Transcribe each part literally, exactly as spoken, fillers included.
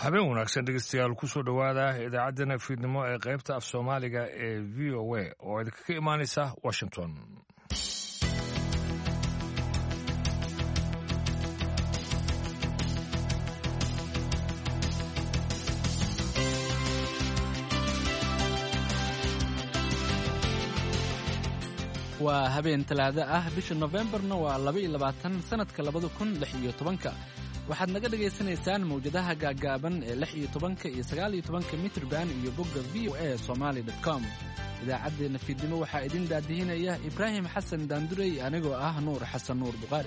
habeen wanaagsan dhegeystayaal kusoo dhowaada idaacaddana fiidnimo ee qaybta af soomaaliga ee v o a oo idinkaga imaanaysa washington. waa habeen talaado ah bisha Novembarna waa laba iyo labaatan sanadka labada kun lix iyo tobanka. waxaad naga dhagaysanaysaan mawjadaha gaagaaban ee lix iyo tobanka iyo sagaal iyo tobanka mitrban iyo bogga v o a somali dot com. idaacaddeenna fiidnimo waxaa idin daadihinaya Ibraahim Xasan Daandurey anigoo ah Nuur Xasan Nuur Buqaari.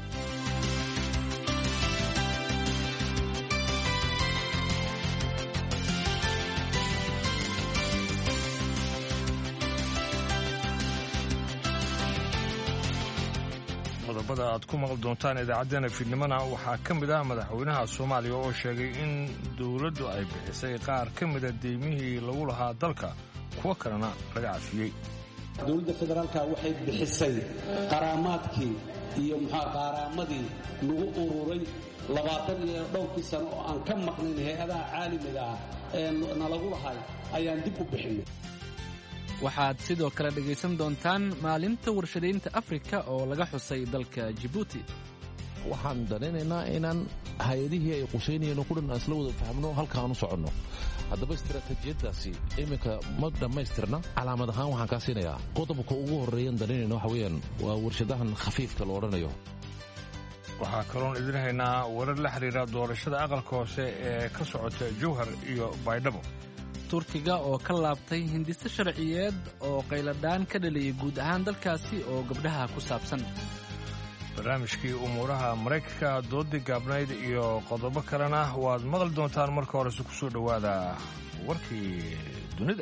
qodobada aad ku maqli doontaan idaacaddeenna fiidnimona waxaa ka mid ah madaxweynaha Soomaaliya oo sheegay in dawladdu ay bixisay qaar ka mida deymihii lagu lahaa dalka kuwa kalena laga cafiyey. dawladda federaalka waxay bixisay qaraamaadkii iyo muxuu qaraamadii lagu ururay labaatan iyo dhowrkii sano oo aan ka maqnayn hay'adaha caalamiga ah ee nalagu lahay ayaan dib u bixinay. waxaad sidoo kale dhegaysan doontaan maalinta warshadaynta Afrika oo laga xusay dalka Djibouti. waxaan danaynaynaa inaan hay'adihii ay quseynayeen ku dhan isla wada fahmno halkaan u soconno. haddaba istaraatiijiyadaasi iminka ma dhammaystirna. calaamad ahaan waxaan kaa siinayaa qodobka ugu horreeyan danaynayna waxa weeyaan waa warshadahan khafiifka la odhanayo. waxaa kaloon idin haynaa warar la xiriira doorashada aqalka hoose ee ka socota Jowhar iyo Baydhabo. turkiga oo ka laabtay hindise sharciyeed oo qayladhaan ka dhaliyay guud ahaan dalkaasi oo gabdhaha ku saabsan. barnaamijkii umuuraha Maraykanka doodii gaabnayd iyo qodobo kalena waad maqli doontaan. marka horese ku soo dhowaada warkii dunida.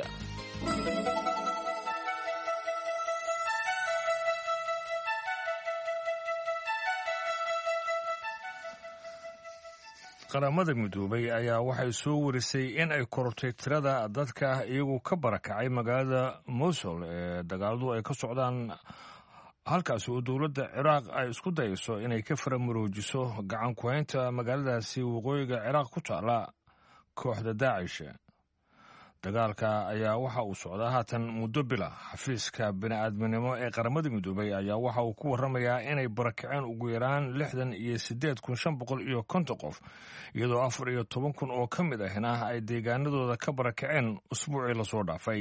qaramada midoobay ayaa waxay soo warisay in ay korortay tirada dadka iyagu ka barakacay magaalada Mosul ee dagaaladu ay ka socdaan halkaasi oo dowladda Ciraaq ay isku dayayso inay ka faramuroojiso gacan ku haynta magaaladaasi waqooyiga Ciraaq ku taala kooxda Daacish. dagaalka ayaa waxa uu socdaa haatan muddo bila. xafiiska bini'aadminimo ee qaramada midoobay ayaa waxa uu ku warramayaa inay barakaceen ugu yaraan lixdan iyo siddeed kun shan boqol iyo konton qof iyadoo afar iyo toban kun oo ka mid ahna ay deegaanadooda ka barakaceen usbuucii lasoo dhaafay.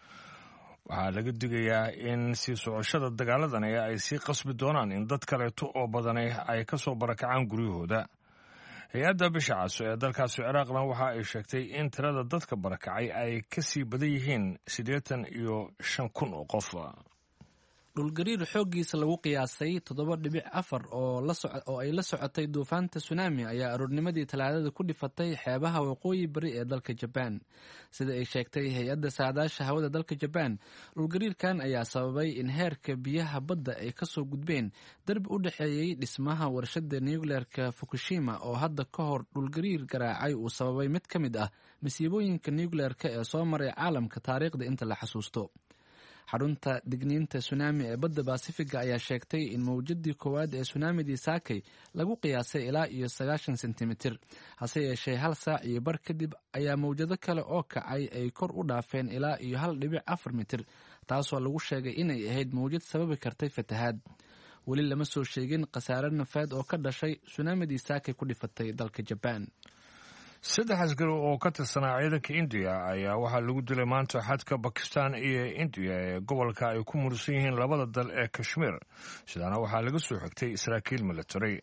waxaa laga digayaa in sii socoshada dagaaladani ay sii qasbi doonaan in dad kaleeto oo badani ay ka soo barakacaan guryahooda. hay-adda bisha cas ee dalkaasi Ciraaqna waxa ay sheegtay in tirada dadka barakacay ay ka sii badan yihiin siddeetan iyo shan kun oo qof. dhulgariir xooggiisa lagu qiyaasay toddoba dhibic afar oo la soco oo ay la socotay duufaanta tsunami ayaa aroornimadii talaadada ku dhifatay xeebaha waqooyi bari ee dalka Japan. sida ay sheegtay hay-adda saadaasha hawada dalka Japan, dhulgariirkan ayaa sababay in heerka biyaha badda ay ka soo gudbeen darbi u dhexeeyay dhismaha warshadda nuclearka Fukushima oo hadda ka hor dhulgariir garaacay uu sababay mid ka mid ah masiibooyinka nuclearka ee soo maray caalamka taariikhda inta la xasuusto. xarunta digniinta tsunami ee badda Basifiga ayaa sheegtay in mawjadii koowaad ee tsunamidii Saakay lagu qiyaasay ilaa iyo sagaashan sentimitir. hase yeeshee hal saac iyo bar kadib ayaa mawjado kale oo kacay ay kor u dhaafeen ilaa iyo hal dhibic afar mitir, taasoo lagu sheegay inay ahayd mawjad sababi kartay fatahaad. weli lama soo sheegin khasaare nafeed oo ka dhashay tsunamidii Saakay ku dhifatay dalka Japan. saddex askari oo ka tirsanaa ciidanka Indiya ayaa waxaa lagu dilay maanta xadka Bakistan iyo Indiya ee gobolka ay ku mursan yihiin labada dal ee Kashmir. sidaana waxaa laga soo xigtay saraakiil military.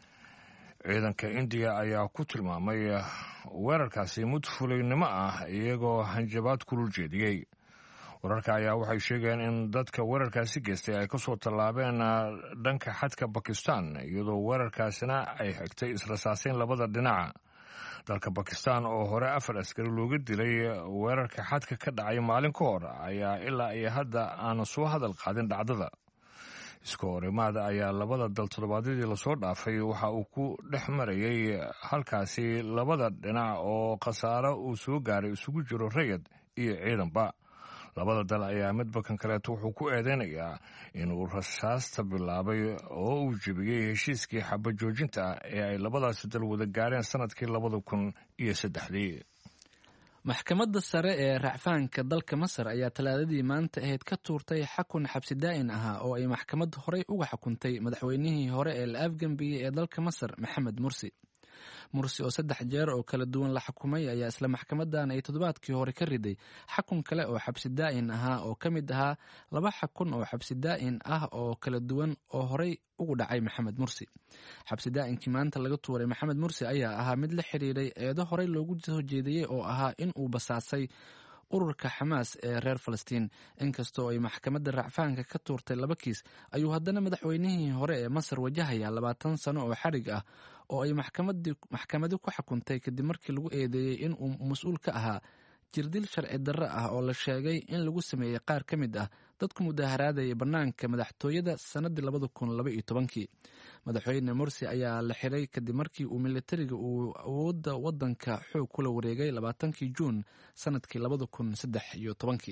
ciidanka Indiya ayaa ku tilmaamay weerarkaasi mid fulaynimo ah iyagoo hanjabaad kulul jeediyey. wararka ayaa waxay sheegeen in dadka weerarkaasi geystay ay ka soo tallaabeen dhanka xadka Bakistan iyadoo weerarkaasina ay xigtay israsaaseyn labada dhinaca. dalka Bakistan oo hore afar askari looga dilay weerarka xadka ka dhacay maalin ka hor ayaa ilaa iyo hadda aan soo hadal qaadin dhacdada. iska horimaada ayaa labada dal toddobaadyadii lasoo dhaafay waxa uu ku dhex marayay halkaasi labada dhinac oo khasaaro uu soo gaaray isugu jiro rayid iyo ciidanba. labada dal ayaa midba kan kaleeto wuxuu ku eedeynayaa inuu rasaasta bilaabay oo uu jebiyey heshiiskii xabad joojinta ah ee ay labadaasi dal wada gaareen sanadkii labada kun iyo saddexdii. maxkamadda sare ee racfaanka dalka masar ayaa talaadadii maanta ahayd ka tuurtay xakun xabsi daa'in ahaa oo ay maxkamad horey uga xukuntay madaxweynihii hore ee la afgambiyey ee dalka masar maxamed mursi. mursi oo saddex jeer oo kala duwan la xukumay ayaa isla maxkamadan ay toddobaadkii hore ka riday xakun kale oo xabsi daa'in ahaa oo ka mid ahaa laba xakun oo xabsi daa'in ah oo kala duwan oo horey ugu dhacay maxamed mursi. xabsi daa'inkii maanta laga tuuray maxamed mursi ayaa ahaa mid la xiriiray eedo horey loogu soo jeediyey oo ahaa in uu basaasay ururka xamaas ee reer falastiin. inkastoo ay maxkamadda racfaanka ka tuurtay laba kiis ayuu haddana madaxweynihii hore ee masar wajahaya labaatan sano oo xadhig ah oo ay maxkamadi ku xukuntay kadib markii lagu eedeeyey in uu mas-uul ka ahaa jirdil sharci darro ah oo la sheegay in lagu sameeyey qaar ka mid ah dadku mudaaharaadaya bannaanka madaxtooyada sannaddii labada kun laba iyo tobankii. madaxweyne mursi ayaa la xiray kadib markii uu militariga uu awoodda waddanka xoog kula wareegay labaatankii juun sanadkii labada kun saddex iyo tobankii.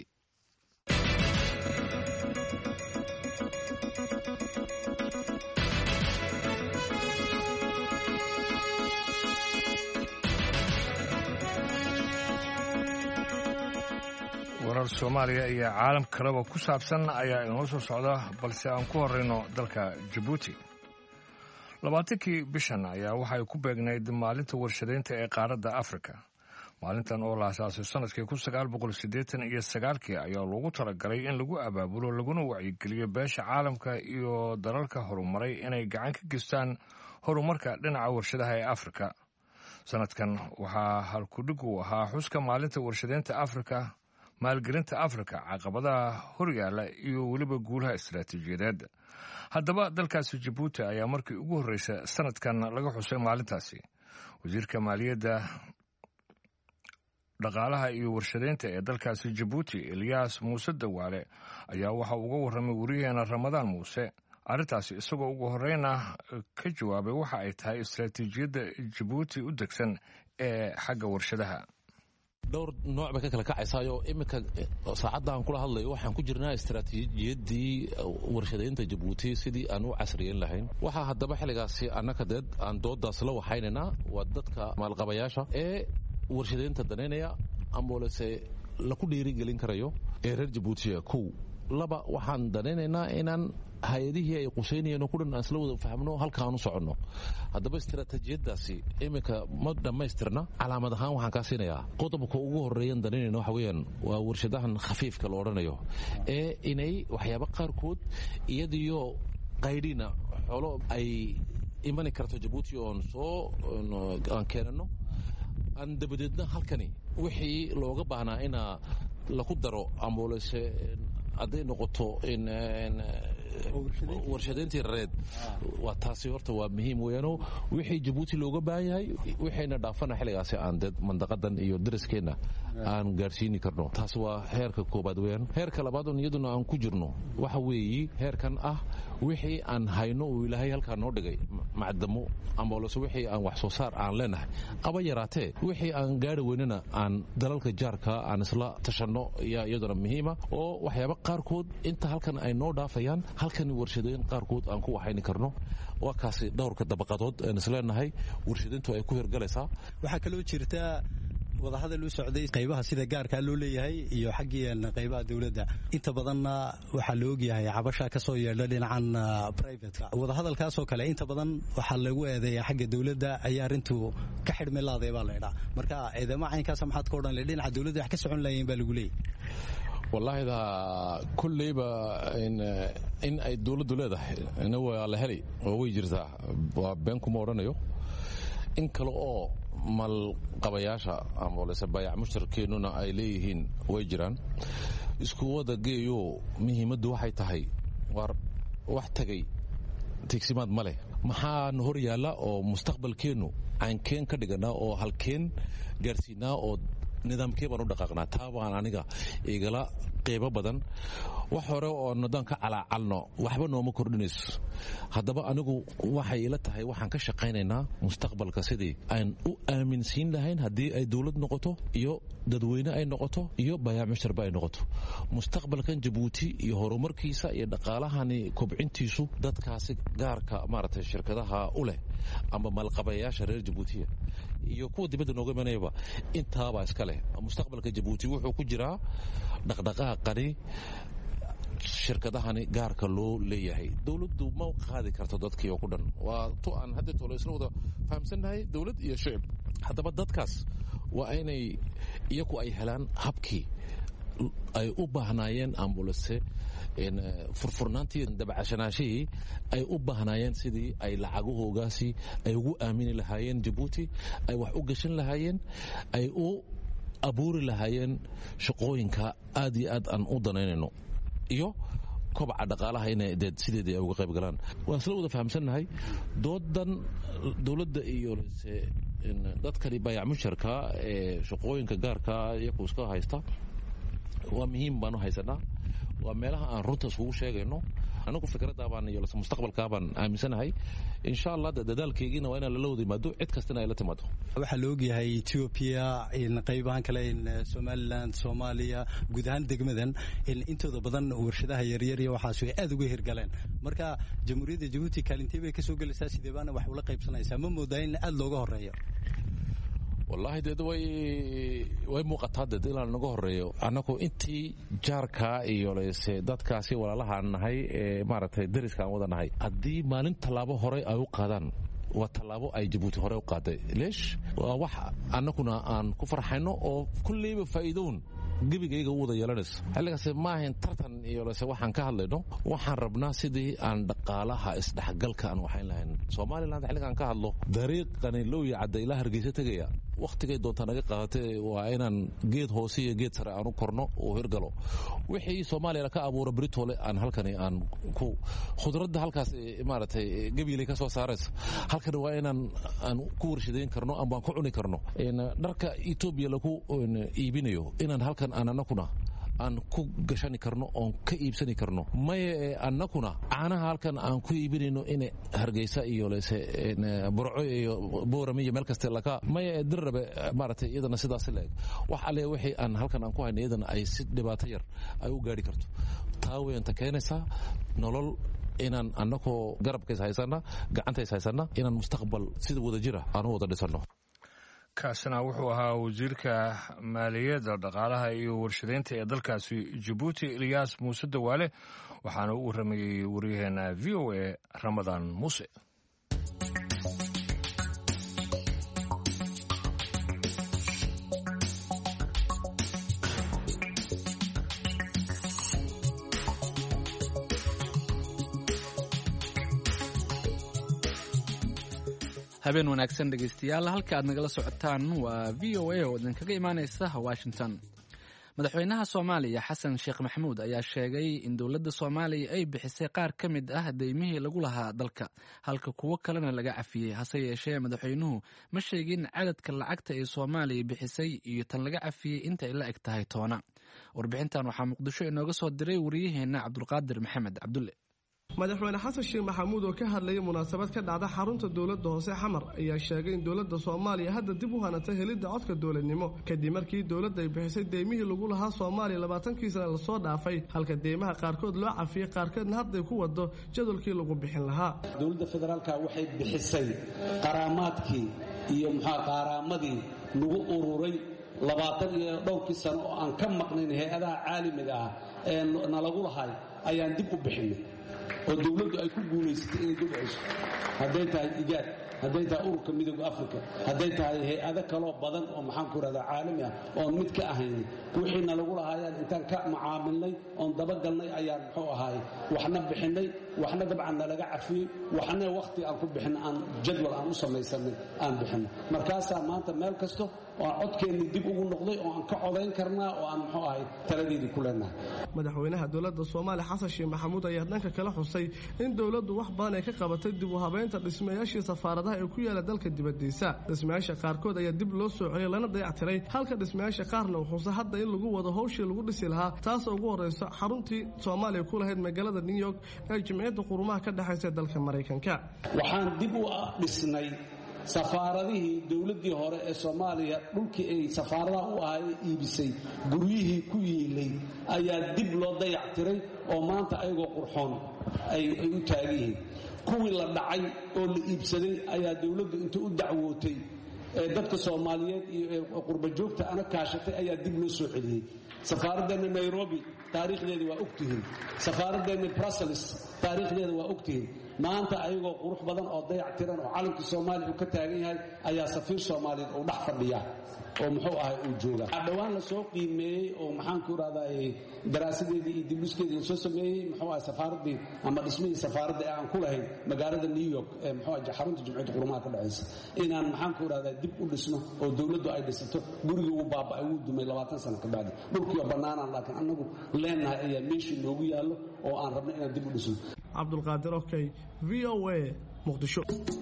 warar Soomaaliya iyo caalam kaleba ku saabsan ayaa inoo soo socda, balse aan ku horeyno dalka Djibouti. labaatankii bishan ayaa waxay ku beegnayd maalinta warshadaynta ee qaaradda Afrika. maalintan oo la aasaasay sanadkii kun sagaal boqol siddeetan iyo sagaalkii ayaa loogu talagalay in lagu abaabulo laguna wacyigeliyo beesha caalamka iyo dalalka horumaray inay gacan ka geystaan horumarka dhinaca warshadaha ee Afrika. sanadkan waxaa halkudhig u ahaa xuska maalinta warshadaynta Afrika, maalgelinta Afrika, caqabadaha horyaala iyo weliba guulaha istiraatiijiyadeed. haddaba dalkaasi Djibouti ayaa markii ugu horreysay sanadkan laga xusay maalintaasi. wasiirka maaliyadda, dhaqaalaha iyo warshadaynta ee dalkaasi Djibouti Elias Muuse Dawaale ayaa waxa uga warramay wariyaheena Ramadaan Muuse arrintaasi, isagoo ugu horreyna ka jawaabay waxa ay tahay istiraatiijiyadda Djibouti u degsan ee xagga warshadaha. dhowr nooc bay ka kala kacaysaayo iminka saacadda aan kula hadlayo waxaan ku jirnaa istiraatiijiyaddii warshadaynta Djibouti sidii aan u casriyeyn lahayn. waxaa haddaba xilligaasi annaka deed aan doodaas la waxaynaynaa waa dadka maalqabayaasha ee warshadaynta danaynaya amboolese laku dhiirigelin karayo ee reer Djibouti. kow laba waxaan danaynaynaa inaan hay-adihii ay quseynayeen oo ku dhan aan isla wada fahmno halkaan u soconno. haddaba istiraatiijiyaddaasi iminka ma dhammaystirna. calaamad ahaan waxaan kaa siinayaa qodobka ugu horreeyan danaynayna waxa weeyaan waa warshadahan khafiifka la odhanayo ee inay waxyaaba qaarkood iyadiyo qaydhina xoolo ay imani karto Djibouti oon soo aan keenano aan dabadeedna halkani wixii looga baahnaa inaa laku daro amboolese hadday noqoto in warshadayntii reed waa taasi horta waa muhiim weeyaan. wixii Djibouti looga baahan yahay waxayna dhaafana xilligaasi aan dad mandaqadan iyo dariskeenna aan gaarsiini karno. taas waa heerka koobaad weeyaan. heerka labaad oo iyaduna aan ku jirno waxa weeye heerkan ah wixii aan hayno uu ilaahay halkaa noo dhigay macdamo amboolese wixii aan wax soo saar aan leenahay aba yaraatee wixii aan gaari weynana aan dalalka jaarka aan isla tashanno iyo iyaduna muhiima oo waxyaaba qaarkood inta halkan ay noo dhaafayaan halkan warshadayn qaarkood aan ku waxayni karno. waa kaasi dhowrka dabaqadood aan isleenahay warshadayntu ay ku hirgalaysaa. waxaa kaloo jirta wadahadal u socday qaybaha sida gaarka loo leeyahay iyo xaggii qaybaha dawladda. inta badanna waxaa la ogyahay cabasha ka soo yeedha dhinacan private-ka. wadahadalkaas oo kale inta badan waxaa lagu eedeeyaa xagga dawladda ayaa arintu ka xidhmay laaday baa la yidhaa. marka eedama caynkaas maxaad ka odhan lahayd dhinaca dawladda wax ka socon lahayn baa lagu leeyahay. wallaahi da kulleyba in ay dawladdu leedahay ina waa la helay oo way jirtaa, waa been kuma odhanayo. in kale oo maalqabayaasha amboolese baayac mushtarkeennuna ay leeyihiin way jiraan. isku wada geeyo muhiimaddu waxay tahay war wax tagay tigsimaad ma leh. maxaan hor yaalla oo mustaqbalkeennu aankeen ka dhiganaa oo halkeen gaarsiinaa oo nidaamkee baan u dhaqaaqnaa. taa baan aniga igala qeybo badan wax hore oo nadan ka calaacalno waxba nooma kordhinayso haddaba anigu waxay ila tahay waxaan ka shaqaynaynaa mustaqbalka sidii aan u aaminsiin lahayn haddii ay dowlad noqoto iyo dadweyne ay noqoto iyo bayac musharba ay noqoto mustaqbalkan Djibouti iyo horumarkiisa iyo dhaqaalahani kobcintiisu dadkaasi gaarka maartay shirkadaha u leh ama malqabayaasha reer Djibouti iyo kuwa dibadda nooga imanayba intaaba iska leh mustaqbalka Djibouti wuxuu ku jiraa dhaqdhaqaaqani shirkadahani gaarka loo leeyahay dawladdu ma qaadi karto dadkii oo ku dhan waa to aan hadda tolo isla wada fahamsanahay dawlad iyo shacab haddaba dadkaas waa inay iyagu ay helaan habkii ay u baahnaayeen ambulance in furfurnaantii dabacashanaashii ay u baahnaayeen sidii ay lacagahoogaasi ay ugu aamini lahaayeen Djibouti ay wax u gashan lahaayeen ay u abuuri lahaayeen shaqooyinka aad iyo aad aan u danaynayno iyo kobaca dhaqaalaha inay sideedii ay uga qayb galaan waan isla wada fahamsanahay doodan dawladda iyo dadkani bayac musharka ee shaqooyinka gaarka iyagu iska haysta waa muhiim baan u haysanaa waa meelaha aan runta iskugu sheegayno anagu fikradda baan iyo mustaqbalka baan aaminsanahay insha Allah dadaalkeygina waa in la wada yimaado cid kastana ay la timaado waxa la ogyahay Ethiopia in qaybahan kale in Somaliland Soomaaliya guud ahaan degmadan in intooda badan warshadaha yaryar iyo waxaas ay aad uga hirgaleen marka jamhuuriyadda Djibouti kaalintee bay ka soo galaysaa sidee baana wax ula qaybsanaysaa ma moodaa in aad looga horeeyo wallahi dad way way muuqataa dad ilaa naga horeeyo anako intii jaarka iyo leese dadkaasi walaalaha nahay ee maaragtay dariska aan wada nahay hadii maalin talaabo hore ay u qaadaan waa talaabo ay Djibouti hore u qaaday leesh waa wax anakuna aan ku farxayno oo kulliba faa'iidoon gabigayga wada yeelanayso xilligaas ma ahayn tartan iyo leese waxaan ka hadlayno waxaan rabnaa sidii aan dhaqaalaha isdhaxgalka aan waxayn lahayn Soomaaliland xilligan ka hadlo dariiqani loo yaacday ilaa Hargeysa tagaya waqtigay doonta naga qaadatay waa inaan geed hoose iyo geed sare aan u korno oo hirgalo wixii Soomaaliya ka abuura Britole aan halkani aan ku khudradda halkaas maartay gabiilay ka soo saaraysa halkani waa inaan aan ku warshadeyn karno ama aan ku cuni karno in dharka Ethiopia lagu iibinayo inaan halkan aan anakuna aan ku gashani karno oo ka iibsani karno may anakuna caanaha halkan aan ku iibinayno in Hargeysa iyo leese Burco iyo Boorama iyo meel kasta laga may dirrabe maartay iyadana sidaas leeg wax alle wixii aan halkan aan ku haynay iyadana ay si dhibaato yar ay u gaari karto taaweenta keenaysa nolol inaan anako garabkiisa haysana gacantiisa haysana inaan mustaqbal sida wada jira aan wada dhisano kaasina wuxuu ahaa wasiirka maaliyadda dhaqaalaha iyo warshadeynta ee dalkaasi Djibouti Ilyas Muuse Dawaale waxaana uu waramayay wariyaheena V O A Ramadan Muuse habeen wanaagsan dhegeystayaal halka aad nagala socotaan waa V O A oo idinkaga imaaneysa Washington madaxweynaha Soomaaliya Xasan Sheekh Maxamuud ayaa sheegay in dowladda Soomaaliya ay bixisay qaar ka mid ah deymihii lagu lahaa dalka halka kuwo kalena laga cafiyay hase yeeshee madaxweynuhu ma sheegin cadadka lacagta ee Soomaaliya bixisay iyo tan laga cafiyay inta ay la eg tahay toona warbixintan waxaa Muqdisho inooga soo diray wariyaheena Cabdulqaadir Maxamed Cabdulle madaxweyne xasan sheekh maxamuud oo ka hadlayay munaasabad ka dhacda xarunta dowladda hoose xamar ayaa sheegay in dowladda Soomaaliya hadda dib u hanatay helidda codka dowladnimo kadib markii dowladda ay bixisay deymihii lagu lahaa Soomaaliya labaatankii sano la soo dhaafay halka deymaha qaarkood loo cafiyay qaarkoodna hadda ku wado jadwalkii lagu bixin lahaa dowladda federaalka waxay bixisay qaraamaadkii iyo maxaa qaraamadii lagu ururay labaatan iyo dhowrkii sano oo aan ka maqnayn hay'adaha caalamiga ah ee nalagu lahay ayaan dib u bixinay oo dawladdu ay ku guuleysatay inay dib u cesho hadday tahay igaad hadday tahay ururka midowga Afrika hadday tahay hay'ado kale badan oo maxaan ku radaa caalami ah oo mid ka ahayn wixiina lagu lahaayeen intaan ka macaamilnay oo daba galnay ayaan muxuu ahaay waxna bixinay waxna dabcan nalaga cafiyey waxna wakhti aan ku bixin aan jadwal aan u samaysanay aan bixinno markaasaa maanta meel kasto oo aan codkeennii dib ugu noqday oo aan ka codayn karnaa oo aan muxuu ahay taladeedii ku leenahay madaxweynaha dowladda soomaaliya xasan sheekh maxamuud ayaa dhanka kala xusay in dowladdu wax badan ay ka qabatay dib u habeynta dhismayaashii safaaradaha ee ku yaala dalka dibadiisa dhismayaasha qaarkood ayaa dib loo soo celiyay lana dayactiray halka dhismayaasha qaarna wuxuuse hadda in lagu wado howshii lagu dhisi lahaa taasoo ugu horreyso xaruntii soomaaliya ku lahayd magaalada new york ee jimciyadda qurumaha ka dhexaysa dalka maraykanka waxaan dib u dhisnay safaaradihii dowladdii hore ee soomaaliya dhulkii ay safaaradaha u ahay iibisay guryihii ku yiilay ayaa dib loo dayactiray oo maanta ayagoo qurxoon ay u taagan yihiin kuwii la dhacay oo la iibsaday ayaa dowladdu inta u dacwootay ee dadka soomaaliyeed iyo qurba joogta ana kaashatay ayaa dib loo soo celiyey safaaraddeena nairobi taariikhdeeda waa ogtihiin safaaraddeena brussels taariikhdeeda waa ogtihiin maanta ayagoo qurux badan oo dayac tiran oo calankii soomaaliya uu ka taagan yahay ayaa safiir soomaaliyeed uu dhex fadhiya oo muxuu ahay uu jooga dhowaan la soo qiimeeyey oo maxaan ku ihahdaa daraasadeedii iyo dibluskeedii la soo sameeyey muxuu ahay safaaraddii ama dhismihii safaaradda ee aan ku lahayn magaalada new york ee muxuu ahay xarunta jimciyadda qurumaha ka dhexaysa inaan maxaan ku ihahdaa dib u dhisno oo dowladdu ay dhisato gurigii uu baaba'ay wuu dumay labaatan sano ka bacdi dhulkii oo bannaanaan laakiin annagu leenahay ayaa meeshii noogu yaallo oo aan rabno inaan dib u dhisno cabdulqaadir okey v o a muqdisho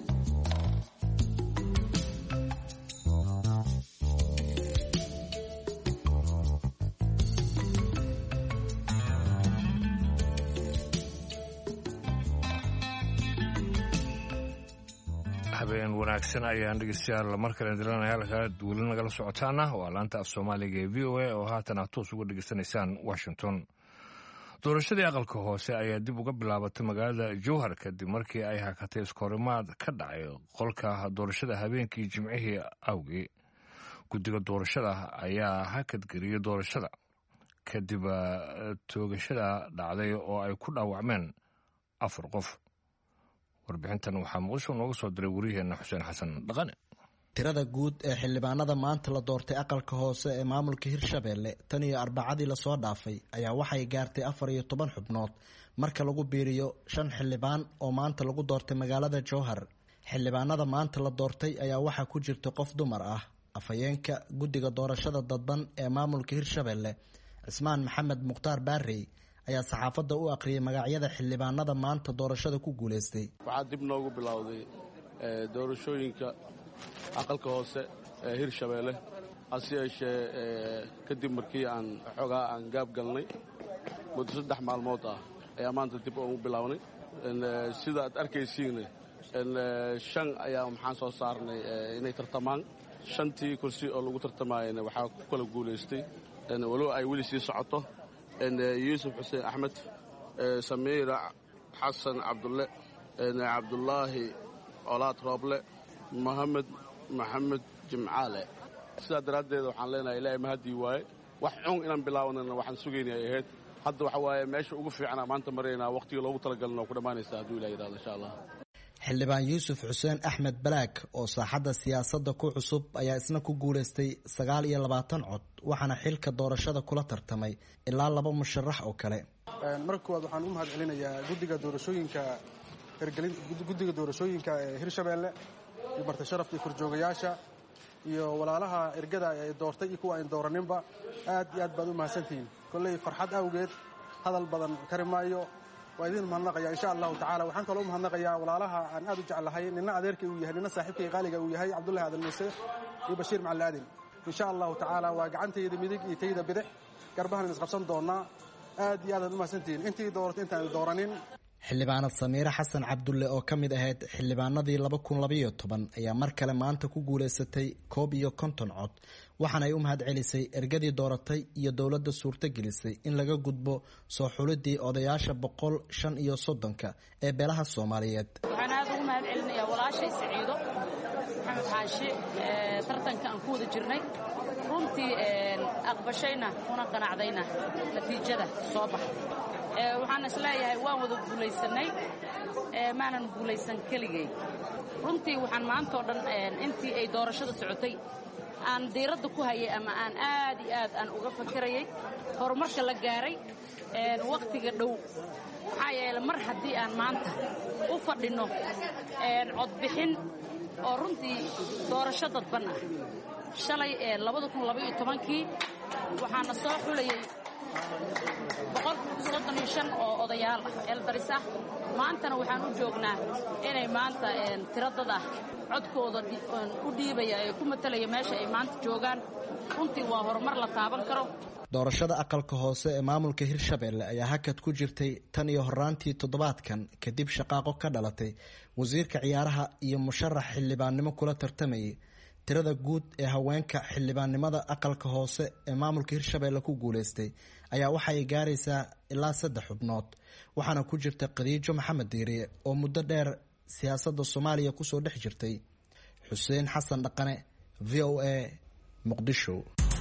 habeen wanaagsan ayaan dhegeystayaal mar kale dilanaya halka weli nagala socotaana waa laanta af soomaaliga ee v o a oo haatan aad toos uga dhegeysanaysaan washington doorashadii aqalka hoose ayaa dib uga bilaabatay magaalada jowhar kadib markii ay hakatay iskahorimaad ka dhacay qolka doorashada habeenkii jimcihii awgii guddiga doorashada ayaa hakadgeliyey doorashada kadib toogashada dhacday oo ay ku dhaawacmeen afar qof warbixintan waxaa muqdisho nooga soo diray wariyaheenna xuseen xasan dhaqane tirada guud ee xildhibaanada maanta la doortay aqalka hoose ee maamulka hirshabeelle tan iyo arbacadii lasoo dhaafay ayaa waxay gaartay afar iyo toban xubnood marka lagu biiriyo shan xildhibaan oo maanta lagu doortay magaalada jowhar xildhibaanada maanta la doortay ayaa waxaa ku jirta qof dumar ah afhayeenka guddiga doorashada dadban ee maamulka hirshabeelle cismaan maxamed mukhtaar baarey ayaa saxaafadda u aqriyay magacyada xildhibaanada maanta doorashada ku guulaystay waxaa dib noogu bilowday doorashooyinka aqalka hoose ee hirshabeelle hase yeeshee kadib markii aan xoogaa aan gaab galnay muddo saddex maalmood ah ayaa maanta dib ugu bilownay sida aad arkaysiin shan ayaa maxaan soo saarnay inay tartamaan shantii kursi oo lagu tartamayana waxaa ku kala guulaystay walow ay weli sii socoto yuusuf xuseen axmed samiira xasan cabdulle cabdulaahi colaad rooble mohamed maxamed jimcaale sidaa daraaddeed waxaan leenahay ilaahay mahadii waaye wax cun inaan bilaawnana waxaan sugaynay ay ahayd hadda waxa waaye meesha ugu fiicnaa maanta maraynaa wakhtigii loogu talagalin oo ku dhammaanaysa hadduu ilah yidhahdo insha allah xildhibaan yuusuf xuseen axmed balaag oo saaxadda siyaasadda ku cusub ayaa isna ku guulaystay sagaal iyo labaatan cod waxaana xilka doorashada kula tartamay ilaa laba musharax oo kale marka koowaad waxaan u mahad celinayaa guddiga doorashooyinka guddiga doorashooyinka ee hirshabeelle iyo marti sharafka iyo korjoogayaasha iyo walaalaha ergada ay doortay iyo kuwa ayn dooraninba aad iyo aad baad u mahadsantihiin kolley farxad awgeed hadal badan kari maayo waa idin mahadnaqaya insha allahu tacaala waxaan kaloo u mahadnaqayaa walaalaha aan aad u jeclahay nina adeerkay uu yahay nina saaxiibkay qaaliga uu yahay cabdullahi aadan muuse iyo bashiir macali aadin insha allahu tacaala waa gacantayda midig iyo tayda bidix garbahan isqabsan doonaa aad iyo aad aad u mahadsantihiin intii dooratay intaan dooranin xildhibaanad samiire xasan cabdulle oo ka mid ahayd xildhibaanadii laba kun labaiyo toban ayaa mar kale maanta ku guulaysatay koob iyo konton cod waxaana ay u mahad celisay ergadii dooratay iyo dowladda suurto gelisay in laga gudbo soo xulidii odayaasha boqol shan iyo soddonka ee beelaha soomaaliyeed waxaan aad ugu mahad celinayaa walaashay saciido maxamed xaashi tartanka aan ku wada jirnay runtii aqbashayna kuna qanacdayna natiijada soo baxday waxaan isleeyahay waan wada guulaysanay maanan guulaysan keligay runtii waxaan maantao dhan intii ay doorashada socotay aan diiradda ku hayay ama aan aad iyo aad aan uga fakirayay horumarka la gaaray wakhtiga dhow maxaa yeele mar haddii aan maanta u fadhinno codbixin oo runtii doorasho dadban ah shalay ee labada kun labaiyo tobankii waxaana soo xulayay boqol soddon iyo shan oo odayaal ah eeldaris ah maantana waxaan u joognaa inay maanta tiradad ah codkooda u dhiibaya ee ku matalaya meesha ay maanta joogaan runtii waa horumar la taaban karo. doorashada aqalka hoose ee maamulka Hirshabelle ayaa hakad ku jirtay tan iyo horaantii toddobaadkan kadib shaqaaqo ka dhalatay wasiirka ciyaaraha iyo musharax xildhibaannimo kula tartamayay tirada guud ee haweenka xildhibaannimada aqalka hoose ee maamulka Hirshabelle ku guuleystay ayaa waxay gaaraysaa ilaa saddex xubnood waxaana ku jirta Khadiijo Maxamed Diiriye oo muddo dheer siyaasadda Soomaaliya ku soo dhex jirtay. Xuseen Xasan Dhaqane, V O A, Muqdisho.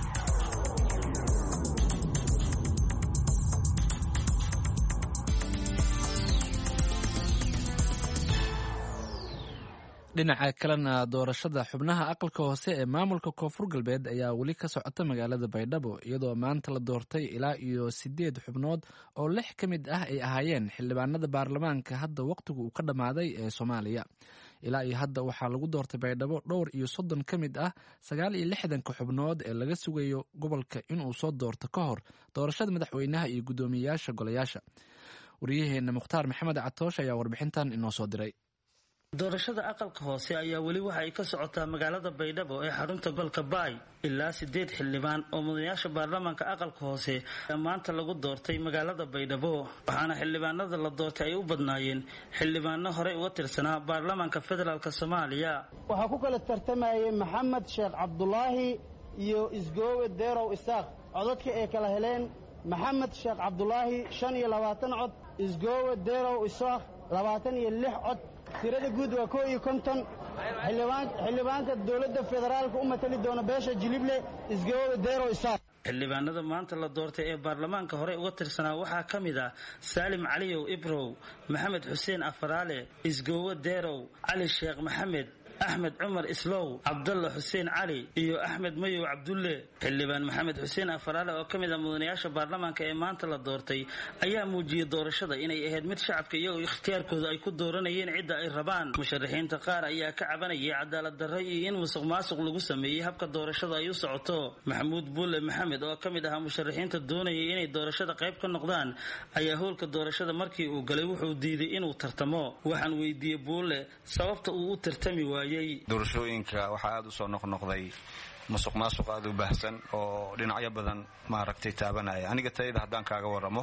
dhinaca kalena doorashada xubnaha aqalka hoose ee maamulka koonfur galbeed ayaa weli ka socota magaalada Baydhabo iyadoo maanta la doortay ilaa iyo sideed xubnood oo lix ka mid ah ay ahaayeen xildhibaanada baarlamaanka hadda waqtigu uu ka dhammaaday ee Soomaaliya. ilaa iyo hadda waxaa lagu doortay Baydhabo dhowr iyo soddon ka mid ah sagaal iyo lixdanka xubnood ee laga sugayo gobolka inuu soo doorto ka hor doorashada madaxweynaha iyo guddoomiyayaasha golayaasha. wariyaheena Mukhtaar Maxamed Catoosh ayaa warbixintan inoo soo diray. doorashada aqalka hoose ayaa weli waxa ay ka socotaa magaalada Baydhabo ee xarunta gobolka Baay. ilaa sideed xildhibaan oo mudanayaasha baarlamaanka aqalka hoose ayaa maanta lagu doortay magaalada Baydhabo waxaana xildhibaanada la doortay ay u badnaayeen xildhibaano hore uga tirsanaa baarlamaanka federaalka Soomaaliya. waxaa ku kala tartamayay Maxamed Sheekh Cabdulaahi iyo Isgoowe Deerow Isaaq. codadka ay kala heleen Maxamed Sheekh Cabdulaahi shan iyo labaatan cod, Isgoowe Deerow Isaaq labaatan iyo lix cod. tirada guud waa koo iyo konton. xildhibaanka dowladda federaalka u matali doona beesha Jilible Isgoowe Deerow Isaaq. xildhibaanada maanta la doortay ee baarlamaanka hore uga tirsanaa waxaa ka mid ah Saalim Caliyow Ibrow, Maxamed Xuseen Afaraale, Isgoowe Deerow, Cali Sheekh Maxamed, Axmed Cumar Islow, Cabdalla Xuseen Cali iyo Axmed Mayow Cabdulle. xildhibaan Maxamed Xuseen Afaraale oo ka mid ah mudanayaasha baarlamaanka ee maanta la doortay ayaa muujiyay doorashada inay ahayd mid shacabka iyagu ikhtiyaarkooda ay ku dooranayeen cidda ay rabaan. musharaxiinta qaar ayaa ka cabanayay cadaalad darro iyo in musuqmaasuq lagu sameeyey habka doorashada ay u socoto. Maxamuud Buule Maxamed oo ka mid ahaa musharaxiinta doonayay inay doorashada qayb ka noqdaan ayaa howlka doorashada markii uu galay wuxuu diiday inuu tartamo. waxaan weydiiyey Buule sababta uu u tartami waayay. doorashooyinka waxaa aada u soo noqnoqday musuq maasuq aada u baahsan oo dhinacyo badan maaragtay taabanaya. aniga tayada haddaan kaaga waramo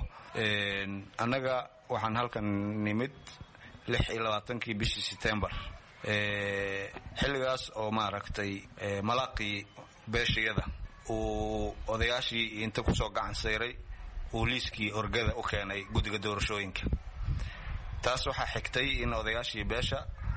annaga waxaan halkan nimid lix iyo labaatankii bishii September xilligaas oo maaragtay malaaqii beeshayada uu odayaashii inta kusoo gacan sayray uu liiskii orgada u keenay guddiga doorashooyinka. taas waxaa xigtay in odayaashii beesha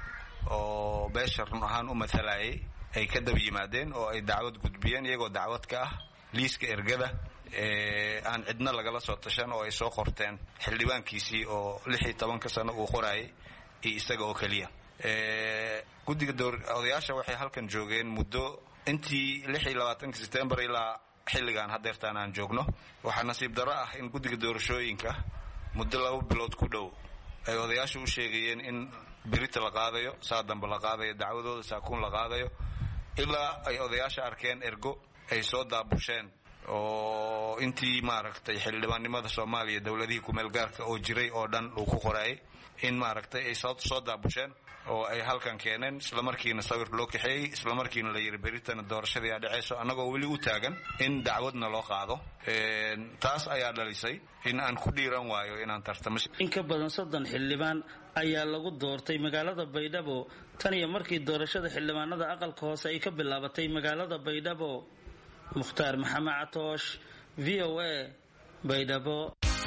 oo beesha run ahaan u matalayay ay ka daba yimaadeen oo ay dacwad gudbiyeen iyagoo dacwad ka ah liiska ergada ee aan cidna lagala soo tashan oo ay soo qorteen xildhibaankiisii oo lix iyo tobanka sano uu qorayay iyo isaga oo kaliya. ee guddiga odayaasha waxay halkan joogeen muddo intii lix iyo labaatanka September ilaa xilligan hadeertaan aan joogno. waxaa nasiib darro ah in guddiga doorashooyinka muddo laba bilood ku dhow ay odayaashu u sheegayeen in birita la qaadayo, saa dambe la qaadayo, dacwadooda saakuun la qaadayo, ilaa ay odayaasha arkeen ergo ay soo daabusheen oo intii maaragtay xildhibaannimada Soomaaliya dowladihii ku meel gaarka oo jiray oo dhan uu ku qorayay in maaragtay ay soo daabusheen oo ay halkan keeneen isla markiina sawir loo kaxeeyay isla markiina la yiri beritana doorashadii ay dhacayso annagoo weli u taagan in dacwadna loo qaado. taas ayaa dhalisay in aan ku dhiiran waayo inaan tartamo. in ka badan soddon xildhibaan ayaa lagu doortay magaalada Baydhabo tan iyo markii doorashada xildhibaanada aqalka hoose ay ka bilaabatay magaalada Baydhabo. Mukhtaar Maxamed Catoosh, V O A, Baydhabo.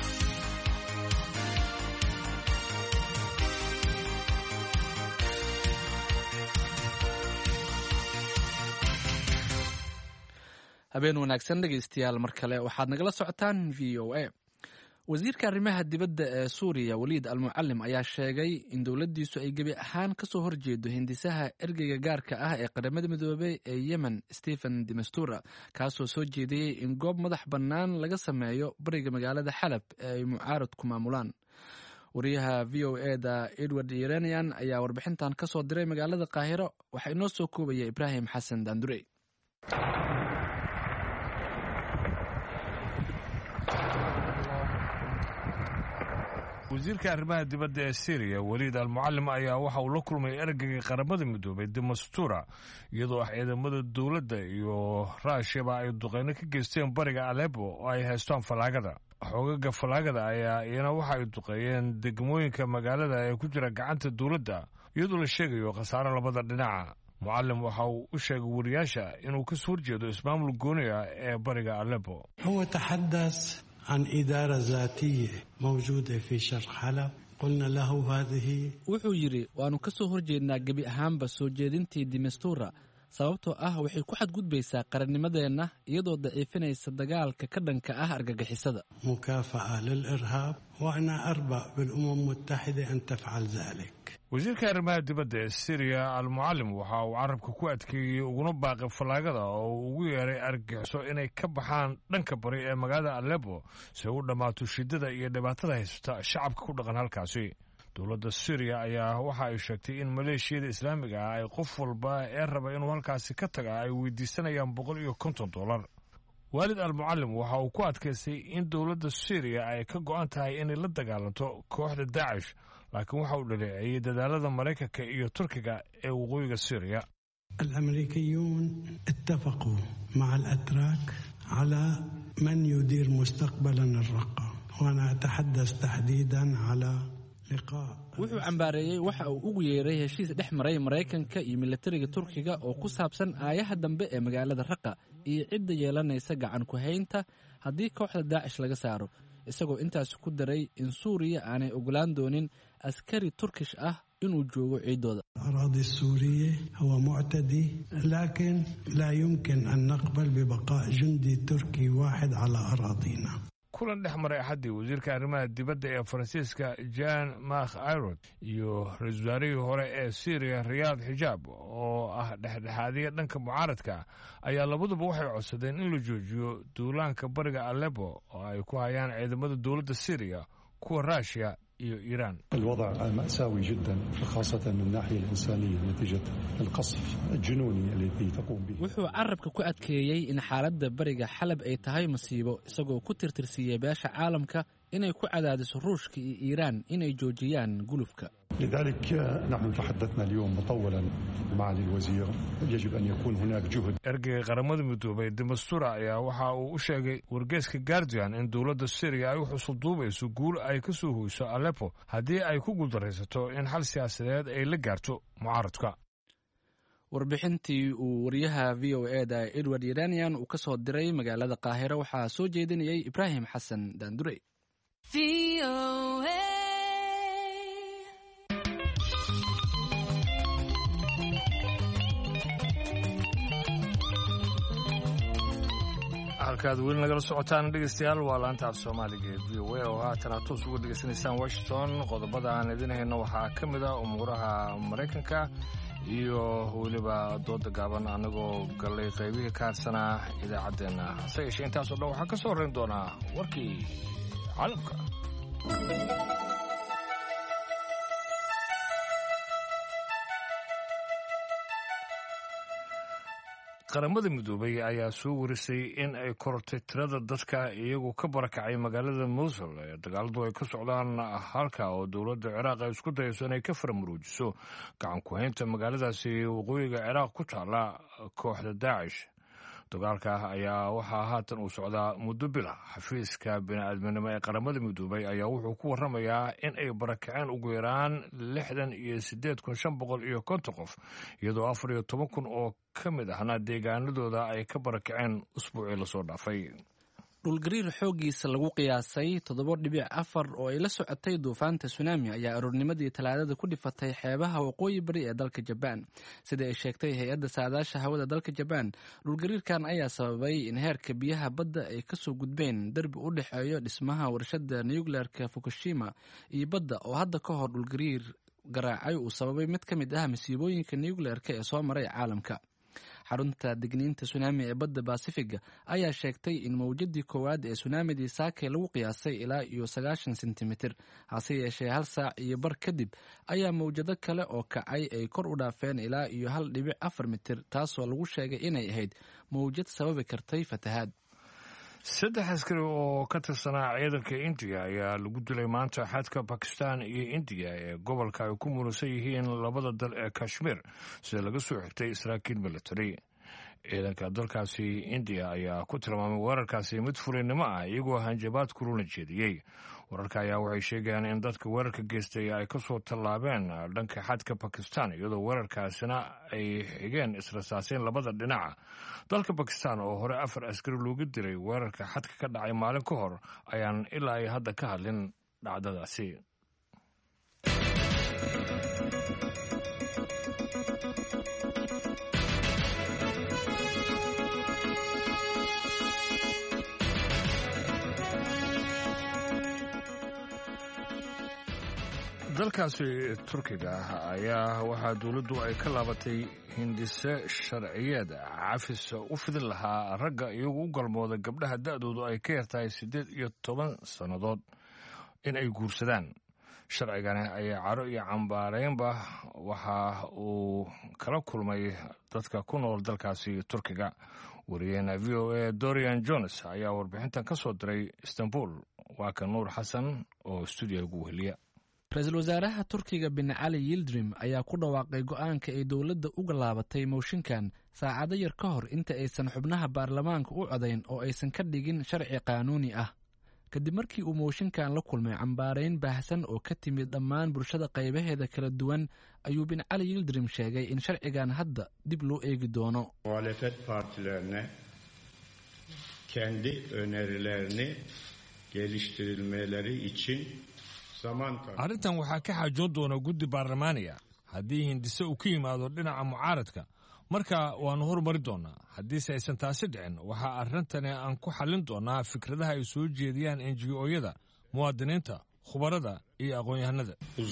habeen wanaagsan dhegaystayaal mar kale waxaad nagala socotaan V O A. wasiirka arrimaha dibadda ee Suuriya Waliid Al-Mucallim ayaa sheegay in dowladdiisu ay gebi ahaan ka soo horjeedo hindisaha ergeyga gaarka ah ee qaramada midoobay ee Yemen Stephen de Mistura kaasoo soo jeediyey in goob madax bannaan laga sameeyo bariga magaalada Xalab ee ay mucaaradku maamulaan. wariyaha v o e da edward iranian ayaa warbixintan ka soo diray magaalada qaahiro waxaa inoo soo koobaya ibraahim xasan daandurey. wasiirka arrimaha dibadda ee syriya waliid almucalim ayaa waxa uu la kulmay ergeyga qaramada midoobay demastura iyadoo ah ciidamada dowladda iyo raashiyaba ay duqeyno ka geysteen bariga alepo oo ay haystaan falaagada. xoogaga falaagada ayaa iyana waxa ay duqeeyeen degmooyinka magaalada ee ku jira gacanta dowladda iyadoo la sheegayo khasaaro labada dhinaca. mucalim waxa uu u sheegay wariyaasha inuu ka soo horjeedo ismaamul gooni ah ee bariga alepo. هو تحدث عن إدارة ذاتية موجودة في شرق حلب قلنا له هذه. wuxuu yidhi waanu ka soo horjeednaa gebi ahaanba soo jeedintii demastura sababtoo ah waxay ku xadgudbaysaa qarannimadeenna iyadoo daciifinaysa dagaalka ka dhanka ah argagixisada. مكافأة للإرهاب وأنا أربأ بالأمم المتحدة أن تفعل ذلك. wasiirka arrimaha dibadda ee syriya almucalim waxa uu carabka ku adkeeyey uguna baaqay falaagada oo uu ugu yeeray argagixiso inay ka baxaan dhanka bari ee magaalada alepo si ay u dhammaato shidada iyo dhibaatada haysata shacabka ku dhaqan halkaasi. dowladda syriya ayaa waxa ay sheegtay in maleeshiyada islaamiga ah ay qof walba ee raba inuu halkaasi ka taga ay weydiisanayaan boqol iyo konton dollar. waalid almucalim waxa uu ku adkaystay in dowladda syriya ay ka go'an tahay inay la dagaalanto kooxda daacish laakiin waxa uu dhaleeceeyey dadaalada maraykanka iyo turkiga ee waqooyiga syriya. الأمريكيون اتفقوا مع الأتراك على من يدير مستقبلنا الرقة وأنا أتحدث تحديدا على لقاء. wuxuu cambaareeyey waxa uu ugu yeeray heshiis dhex maray maraykanka iyo militariga turkiga oo ku saabsan aayaha dambe ee magaalada raqa iyo cidda yeelanaysa gacan ku haynta haddii kooxda daacish laga saaro isagoo intaas ku daray in suuriya aanay ogolaan doonin askari turkish ah inuu joogo ciidooda. الأراضي السورية هو معتدي لكن لا يمكن أن نقبل ببقاء جندي تركي واحد على أراضينا. kulan dhex maray axaddii wasiirka arrimaha dibadda ee faransiiska jan mak ayrod iyo ra-iisul wasaarihii hore ee syriya riyaad xijaab oo ah dhexdhexaadiya dhanka mucaaradka ayaa labaduba waxay codsadeen in la joojiyo duulaanka bariga alepo oo ay ku hayaan ciidamada dowladda syriya kuwa raashiya iyo iiraan. الوضع مأساوي جدا خاصة من الناحية الإنسانية نتيجة القصف الجنوني الذي تقوم به. wuxuu carabka ku adkeeyey in xaaladda bariga xalab ay tahay masiibo isagoo ku tirtirsiiyey beesha caalamka inay ku cadaadiso ruushka iyo iiraan inay joojiyaan gulufka. لذلك نحن تحدثنا اليوم مطولا مع الوزير يجب أن يكون هناك جهد. ergeyga qaramada midoobay demastura ayaa waxa uu u sheegay wargeyska guardian in dowladda syriya ay u xusulduubayso guul ay ka soo hoyso alepo haddii ay ku guuldaraysato in xal siyaasadeed ay la gaarto mucaaradka. warbixintii uu wariyaha v o e da edward iranian uu ka soo diray magaalada qaahiro waxaa soo jeedinayay ibraahim xasan daandurey. halkaad weli nagala socotaan dhegeystayaal waa laanta af soomaaliga ee v o a oo haatan aad toos uga dhegeysanaysaan washington. qodobada aan idin hayno waxaa ka mid ah umuuraha maraykanka iyo weliba dooda gaaban anagoo gallay qaybihii ka harsanaa idaacaddeenna hase yeeshee intaasoo dhan waxaa ka soo horrayn doonaa warkii caalamka. qaramada midoobay ayaa soo warisay in ay korortay tirada dadka iyagoo ka barakacay magaalada mosul ee dagaaladu ay ka socdaan halka oo dowladda ciraaq ay isku dayayso inay ka faramaroojiso gacan ku-haynta magaaladaasi waqooyiga ciraaq ku taala kooxda daacish. dagaalka ayaa waxaa haatan uu socdaa muddo bila. xafiiska bini-aadminimo ee qaramada midoobay ayaa wuxuu ku waramayaa in ay barakaceen ugu yaraan lixdan iyo siddeed kun shan boqol iyo konton qof iyadoo afar iyo toban kun oo ka mid ahna deegaanadooda ay ka barakaceen usbuucii lasoo dhaafay. dhulgariir xooggiisa lagu qiyaasay toddoba dhibic afar oo ay la socotay duufaanta tsunami ayaa aroornimadii talaadada ku dhifatay xeebaha waqooyi bari ee dalka jabaan sida ay sheegtay hay-adda saadaasha hawada dalka jabaan. dhulgariirkan ayaa sababay in heerka biyaha badda ay kasoo gudbeen derbi u dhexeeyo dhismaha warshada nuclearka fukushima iyo badda oo hadda ka hor dhulgariir garaacay uu sababay mid ka mid ah masiibooyinka nuclearka ee soo maray caalamka. xarunta digniinta sunaami ee badda basifiga ayaa sheegtay in mawjadii koowaad ee sunaamidii saake lagu qiyaasay ilaa iyo sagaashan sentimitir hase yeeshee hal saac iyo bar kadib ayaa mawjado kale oo kacay ay kor u dhaafeen ilaa iyo hal dhibic afar mitir taasoo lagu sheegay inay ahayd mawjad sababi kartay fatahaad. saddex askari oo ka tirsanaa ciidanka indiya ayaa lagu dilay maanta xadka bakistan iyo indiya ee gobolka ay ku muransan yihiin labada dal ee kashmir sida laga soo xigtay saraakiil military. ciidanka dalkaasi indiya ayaa ku tilmaamay weerarkaasi mid fulinimo ah iyagoo hanjabaad kulula jeediyey. wararka ayaa waxay sheegayaan in dadka weerarka geystay ay ka soo tallaabeen dhanka xadka bakistan iyadoo weerarkaasina ay xigeen israsaaseen labada dhinaca. dalka bakistan oo hore afar askari looga diray weerarka xadka ka dhacay maalin ka hor ayaan ilaa ay hadda ka hadlin dhacdadaasi. dalkaasi turkiga ah ayaa waxaa dowladdu ay ka laabatay hindise sharciyeed cafis u fidin lahaa ragga iyagu u galmooda gabdhaha da'doodu ay ka yartahay siddeed iyo toban sannadood in ay guursadaan. sharcigani ayaa caro iyo cambaareynba waxa uu kala kulmay dadka ku nool dalkaasi turkiga. wariyaheena v o a dorian jones ayaa warbixintan ka soo diray istanbul. waa ka nuur xasan oo stuudiyaga ugu weheliya. ra-iisul wasaaraha turkiga bin cali yildirim ayaa ku dhawaaqay go'aanka ay dowladda uga laabatay mooshinkan saacado yar ka hor inta aysan xubnaha baarlamaanka u codayn oo aysan ka dhigin sharci qaanuuni ah. kadib markii uu mooshinkan la kulmay cambaarayn baahsan oo ka timid dhammaan bulshada qaybaheeda kala duwan ayuu bin cali yildirim sheegay in sharcigan hadda dib loo eegi doono. muhalefet partilerine kendi önerilerini geliştirilmeleri için arrintan waxaa ka xaajoon doona guddi baarlamaaniga haddii hindise uu ka yimaado dhinaca mucaaradka marka waannu horumari doonnaa. haddiise aysan taasi dhicin waxaa arrintani aan ku xallin doonnaa fikradaha ay soo jeediyaan enji-ooyada muwaadiniinta khubarada iyo aqoon-yahanada.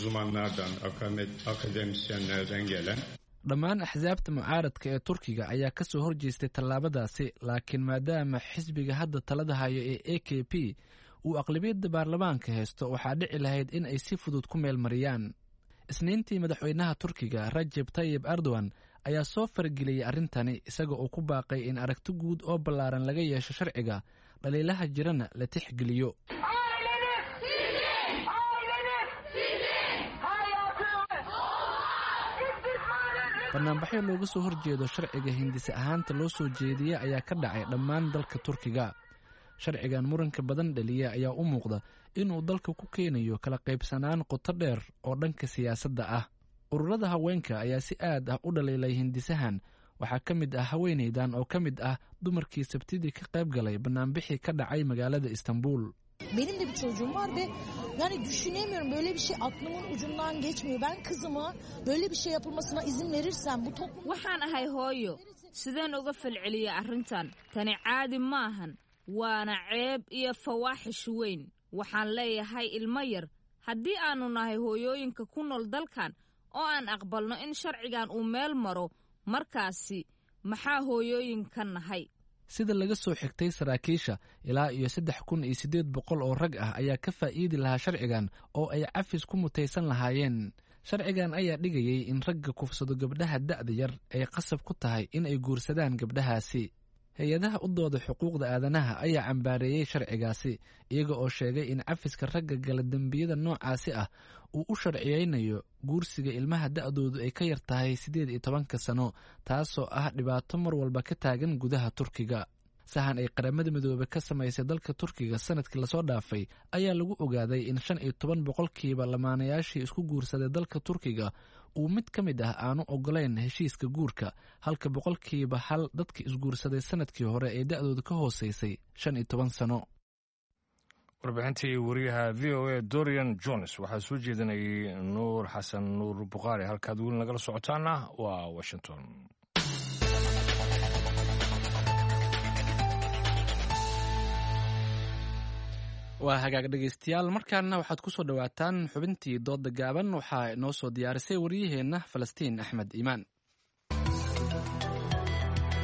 dhammaan axsaabta mucaaradka ee turkiga ayaa ka soo horjeestay tallaabadaasi laakiin maadaama xisbiga hadda talada hayo ee a k p uu aqlabiyadda baarlamaanka haysto waxaa dhici lahayd in ay si fudud ku meel mariyaan. isniintii madaxweynaha turkiga rajeb tayib erdogan ayaa soo fargeliyey arrintani isaga oo ku baaqay in aragti guud oo ballaaran laga yeesho sharciga dhaliilaha jirana la tixgeliyo. banaanbaxyo looga soo horjeedo sharciga hindise ahaanta loo soo jeediyey ayaa ka dhacay dhammaan dalka turkiga. sharcigan muranka badan dhaliya ayaa u muuqda inuu dalka ku keenayo kala qaybsanaan qoto dheer oo dhanka siyaasadda ah. ururada haweenka ayaa si aad ah u dhaliilay hindisahan. waxaa ka mid ah haweenaydan oo ka mid ah dumarkii sabtidii ka qayb galay banaanbixii ka dhacay magaalada istanbul. Benim de bir çocuğum var ve yani düşünemiyorum, böyle bir şey aklımın ucundan geçmiyor. Ben kızıma böyle bir şey yapılmasına izin verirsem bu toplum... Waxaan ahay hooyo, sideen uga falceliya arrintan? Tani caadi maahan, waana ceeb iyo fawaaxish weyn. Waxaan leeyahay ilmo yar, haddii aanu nahay hooyooyinka ku nool dalkan oo aan aqbalno in sharcigan uu meel maro, markaasi maxaa hooyooyinka nahay? sida laga soo xigtay saraakiisha ilaa iyo saddex kun iyo siddeed boqol oo rag ah ayaa ka faa'iidi lahaa sharcigan oo ay cafis ku mutaysan lahaayeen. sharcigan ayaa dhigayay in ragga kufsado gabdhaha da'da yar ay qasab ku tahay in ay guursadaan gabdhahaasi. hay-adaha u dooda xuquuqda aadanaha ayaa cambaareeyey sharcigaasi iyaga oo sheegay in cafiska ragga gala dembiyada noocaasi ah uu u sharciyeynayo guursiga ilmaha da'doodu ay ka yar tahay siddeed iyo tobanka sano, taasoo ah dhibaato mar walba ka taagan gudaha turkiga. sahan ay qaramada midoobe ka samaysay dalka turkiga sanadkii lasoo dhaafay ayaa lagu ogaaday in shan iyo toban boqolkiiba lamaanayaashii isku guursaday dalka turkiga uu mid ka mid ah aanu ogolayn heshiiska guurka, halka boqolkiiba hal dadka isguursaday sanadkii hore ee da'dooda ka hooseysay shan iyo toban sano. warbixintii wariyaha v o a dorian jones waxaa soo jeedinayay nuur xasan nuur bukhaari. halkaad weli nagala socotaana waa washington. waa hagaag dhegaystayaal, markaana waxaad ku soo dhowaataan xubintii dooda gaaban. waxaa inoo soo diyaarisay waryaheenna falastiin axmed iimaan.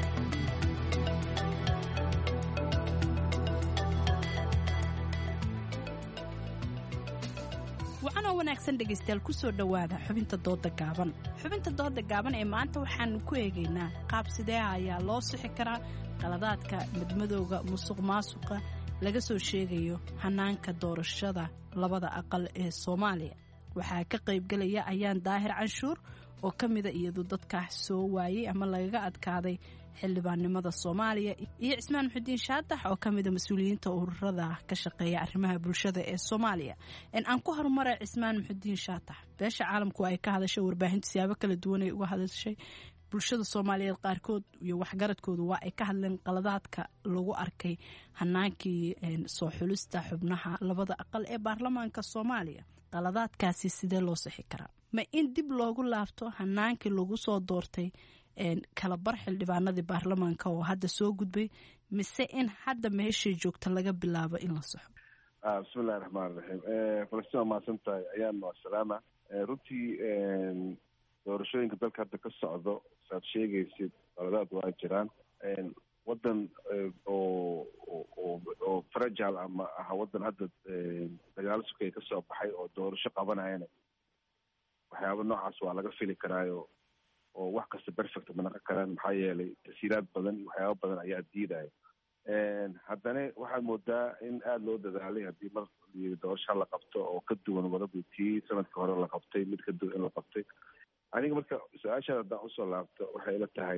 wacanoo wanaagsan dhegaystayaal ku soo dhowaada xubinta dooda gaaban xubinta dooda gaaban ee maanta waxaanu ku eegaynaa qaab sidee ayaa loo sixi karaa qaladaadka madmadowga musuq maasuqa laga soo sheegayo hanaanka doorashada labada aqal ee Soomaaliya waxaa ka qaybgalaya ayaan daahir canshuur oo ka mida iyadu dadka soo waayay ama lagaga adkaaday xildhibaannimada Soomaaliya iyo Cismaan Muxudiin Shaatax oo ka mid ah mas'uuliyiinta ururada ka shaqeeya arrimaha bulshada ee Soomaaliya in aan ku horumaray Cismaan Muxudiin Shaatax beesha caalamku ay ka hadashay warbaahinta siyaabo kala duwan ay uga hadashay bulshada Soomaaliyeed qaarkood iyo waxgaradkoodu waa ay ka hadleen qaladaadka lagu arkay hanaankii soo xulista xubnaha labada aqal ee baarlamaanka Soomaaliya qaladaadkaasi sidee loo sixi karaa ma in dib loogu laabto hanaankii lagu soo doortay kala bar xildhibaanadii baarlamaanka oo hadda soo gudbay mise in hadda meeshii joogta laga bilaabo in la saxo bismillahi raxmaani raxiim falastiin mahadsan tahay ayaan waa salaama runtii doorashooyinka dalka hadda ka socdo saad sheegaysid qaladaad waa jiraan wadan oo oo fragile ama aha wadan hadda dagaalo sukay ka soo baxay oo doorasho qabanayana waxyaaba noocaas waa laga fili karaayo oo wax kasta perfect ma naqon karaan maxaa yeelay tasiiraad badan iyo waxyaaba badan ayaa diidaya haddana waxaad moodaa in aada loo dadaalay haddii mar doorasho la qabto oo ka duwan wadadii tii sanadka hore la qabtay mid ka duwan in la qabtay aniga marka su-aashaada haddaan usoo laabto waxay ila tahay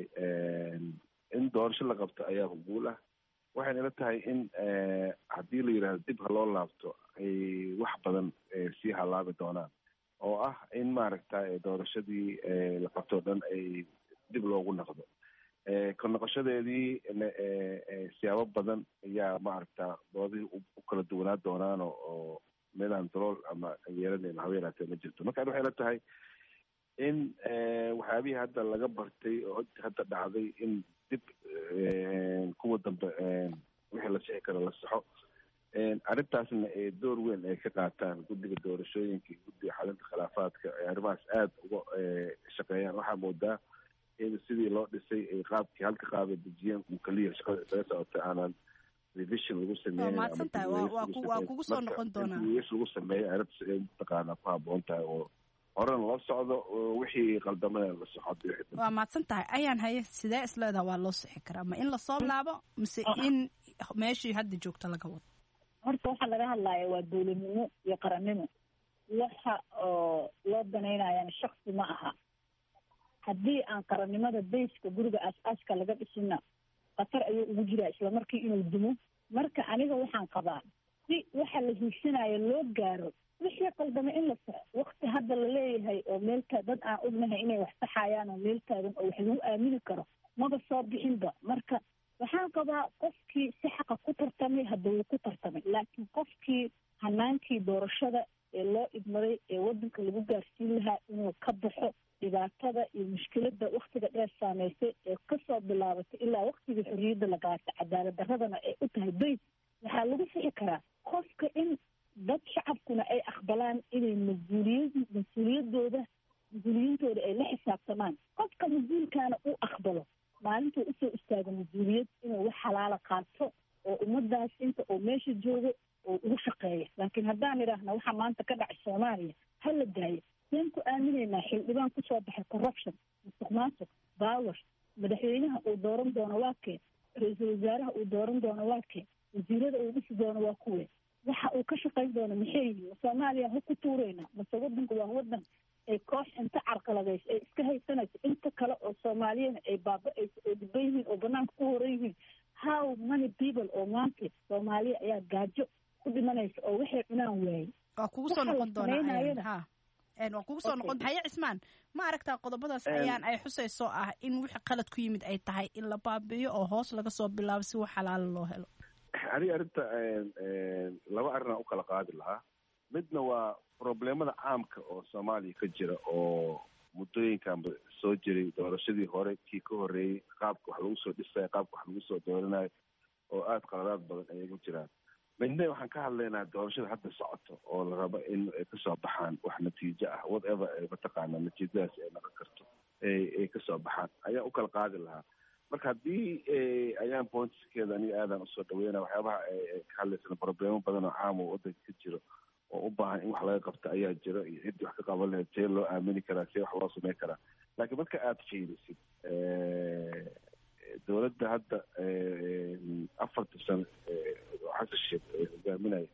in doorasho la qabto ayaa guul ah waxayna ila tahay in haddii la yidhaahdo dib ha loo laabto ay wax badan sii halaabi doonaan oo ah in maaragta doorashadii la qabto o dhan ay dib loogu noqdo ka noqoshadeedii siyaabo badan ayaa maaragta doodihii u kala duwanaa doonaan oo meelaan dalool ama yeelanayna haweenaatee ma jirto marka waxay la tahay in waxyaabihii hadda laga bartay oo hadda dhacday in dib kuwa dambe wixii la sixi karo la saxo arrintaasna ay door weyn ay ka qaataan guddiga doorashooyinka iyo guddiga xalinta khilaafaadka ay arrimahaas aada uga shaqeeyaan waxaa moodaa in sidii loo dhisay ay qaabkii halka qaabay dejiyeen uu kaliya shaqada isaga socota aanan revision lagu sameeyin waa kugu soo noqon doonaa lagu sameeyo arrintaas ay mataqaanaa ku habboon tahay oo horena loo socdo wixii qaldamada la soxo waa mahadsan tahay ayaan haye sidee isleedaha waa loo sixi karaa ma in lasoo laabo mise in meeshii hadda joogta laga wado horta waxaa laga hadlaaya waa dowladnimo iyo qarannimo waxa oo loo danaynayana shaksi ma aha haddii aan qarannimada bayska guriga aas-aaska laga dhisina khatar ayuu ugu jiraa islamarkii inuu dumo marka aniga waxaan qabaa si waxa la hiigsanayo loo gaaro wixii qaldama in la saxo wakti hadda la leeyahay oo meelta dad aan ognahay inay wax saxayaan oo meel taagan oo wax lagu aamini karo maba soo bixinba marka waxaan qabaa qofkii si xaqa ku tartamay hadda wuu ku tartamay laakiin qofkii hanaankii doorashada ee loo idmaday ee wadanka lagu gaarsiin lahaa inuu ka baxo dhibaatada iyo mushkiladda waktiga dheer saameysay ee kasoo bilaabatay ilaa waktigii xorriyadda la qaatay cadaalad daradana ay u tahay bays waxaa lagu sixi karaa qofka in dad shacabkuna ay aqbalaan inay mas-uuliyad mas-uuliyadooda mas-uuliyiintooda ay la xisaabtamaan qofka mas-uulkaana uu aqbalo maalintuu usoo istaago mas-uuliyad inuu wax xalaala qaato oo ummadaas inta oo meesha joogo oo ugu shaqeeya laakiin haddaan idhaahna waxaa maanta ka dhacay soomaaliya ha la daayo seen ku aaminaynaa xildhibaan kusoo baxay corruption musuq maasuq baawer madaxweynaha uu dooran doono waa kee ra-iisul wasaaraha uu dooran doono waa kee wasiirada uu dhisi doono waa kuwe waxa uu ka shaqayn doono maxay yihiin soomaaliya ha ku tuureyna mase wadanka waa wadan ay koox inta carqaladayso ay iska haysanayso inta kale oo soomaaliyana ay baaba-ayso oo dhiban yihiin oo banaanka ku horan yihiin how many people oo maanta soomaaliya ayaa gaajo ku dhimanaysa oo waxay cunaan waayey waa kugu soo noqon doonaa waa kugu soo noqon haye cismaan ma aragtaa qodobadaas ayaan ay xusayso ah in wixii qalad ku yimid ay tahay in la baabi'iyo oo hoos laga soo bilaabo si wax xalaalo loo helo aniga arrinta laba arrinaa u kala qaadi lahaa midna waa problemada caamka oo soomaaliya ka jira oo muddooyinkanba soo jiray doorashadii hore kii ka horreeyey qaabka wax lagu soo dhisayo qaabka wax lagu soo dooranayo oo aada qaladaad badan ayay ku jiraan midna waxaan ka hadlaynaa doorashada hadda socoto oo la rabo in ay kasoo baxaan wax natiijo ah whatever mataqaana natiijadaas ay noqon karto ay kasoo baxaan ayaa u kala qaadi lahaa marka haddii ayaan pointskeeda aniga aadaan usoo dhaweynaa waxyaabaha ka hadlaysana problemo badan oo caam oo wadanka ka jiro oo u baahan in wax laga qabto ayaa jira iyo ciddii wax ka qaban lahayd see loo aamini karaa see wax loo sameyn karaa laakiin marka aada fiirisid dowladda hadda afarta sano xasan sheekh hogaaminaya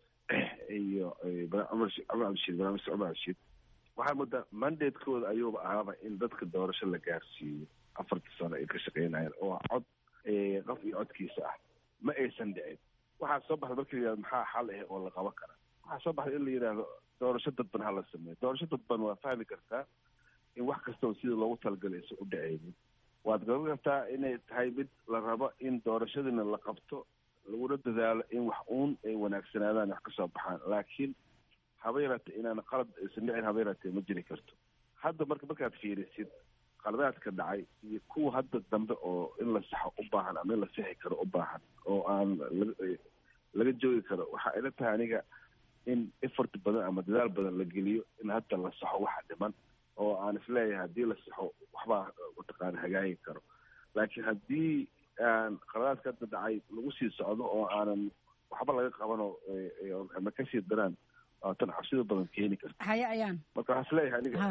iyo cumar cabdishiid barnaamij cumar cabdishiid waxaa moodaa mandatekooda ayuuba ahaaba in dadka doorasho la gaarsiiyo afarta sano ay ka shaqeynayaan oo cod qof iyo codkiisa ah ma aysan dhicin waxaa soo baxda marka la yihahdo maxaa xal ah oo la qaban karaa waxaa soo baxda in la yidhaahdo doorasho dadban ha la sameeyo doorasho dadban waa fahmi kartaa in wax kastaba sida loogu talagalay aysan u dhaceynin waad garan kartaa inay tahay mid la rabo in doorashadiina la qabto laguna dadaalo in wax uun ay wanaagsanaadaan wax kasoo baxaan laakiin haba yaraatee inaan qalad aysan dhicin haba yaraatee ma jiri karto hadda marka markaad fiirisid qaladaadka dhacay iyo kuwa hadda dambe oo in la saxo u baahan ama in la sixi karo u baahan oo aan laga joogi karo waxaa ila tahay aniga in effort badan ama dadaal badan la geliyo in hadda la saxo waxa dhiman oo aan isleeyahay haddii la saxo waxbaa mataqaana hagaagi karo laakiin haddii aan qaladaadka hadda dhacay lagu sii socdo oo aanan waxba laga qabano ama kasii daraan tan cabsida badan keeni karta haye ayaan marka waxaan isleeyahay aniga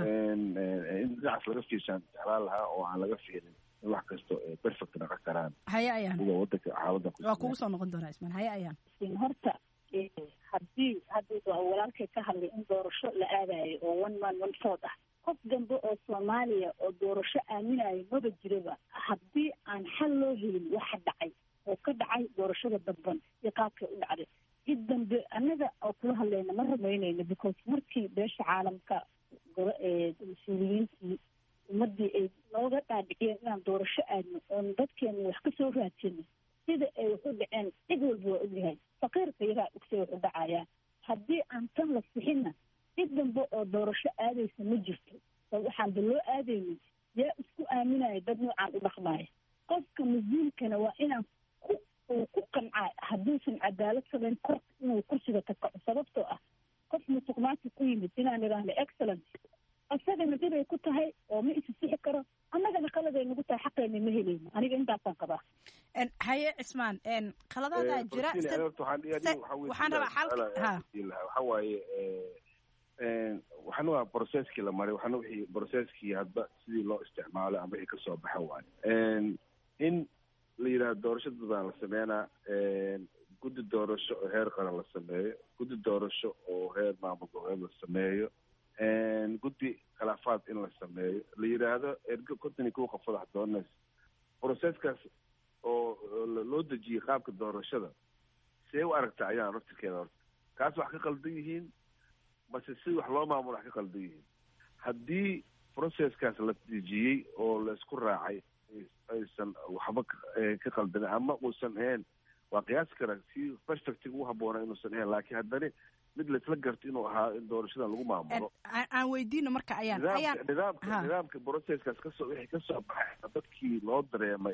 in dhinacaas laga fiirshaan jeclaan lahaa oo aan laga fiirin in wax kasto perfect naqon karaan haye ayaan sida wadanka xaalada waa kugu soo noqon doonaa ismaan haye ayaan horta haddii haddii walaalkay ka hadlay in doorasho la aadayo oo one man one vote ah qof dambe oo soomaaliya oo doorasho aaminayo maba jiraba haddii aan xal loo helin waxa dhacay oo ka dhacay doorashada dadban iyo qaabkay u dhacday cid dambe annaga oo kula hadlayna ma rumaynayno because markii beesha caalamka mas-uuliyiintii ummadii ay nooga dhaadhiciyeen inaan doorasho aadno oon dadkeena wax ka soo raadsano sida ay wax u dhaceen cid walba waa ogyahay faqiirka yagaa ogse wax u dhacayaan haddii aan tan la sixinna cid dambe oo doorasho aadaysa ma jirto oo waxaan ba loo aadaynin yaa isku aaminaya dad noocaan u dhaqmaya qofka mas-uulkana waa inaan ku uu ku qancaa hadduusan cadaalad samayn kor inuu kursiga ka kaco sababtoo ah qof musuq maasuq ku yimid inaan idhaahno excellent isagana dhibay ku tahay oo ma isi sixi karo annagana qaladay nagu tahay xaqeena ma helayno aniga intaasaan qabaa haye cismaan qaladaadaa jira waxaan rabaa xalka waxa waaye waxana waa processkii la maray waxana wixii processkii hadba sidii loo isticmaalo ama wixii kasoo baxa waayo in la yidhahdo doorasho dadbaan la sameynaa guddi doorasho oo heer qaran la sameeyo guddi doorasho oo heer maamul goboleed la sameeyo guddi khilaafaad in la sameeyo la yidhaahdo ergo konton iyo kow qof wadax doonaysa processkaas oo loo dejiyey qaabka doorashada see u aragta ayaan raftirkeeda horta kaas wax ka qaldan yihiin base si wax loo maamulo wax ka qaldan yihiin haddii processkaas la dejiyey oo la isku raacay aysan waxba ka qaldanin ama uusan ahayn waa qiyaasi karaa si perspective u haboona inuusan ahayn laakiin haddana mid laisla garto inuu ahaa in doorashada lagu maamulo aan weydiino marka ayaan nidaamka nidaamka processkaas kasoo wixii kasoo baxay dadkii loo dareemay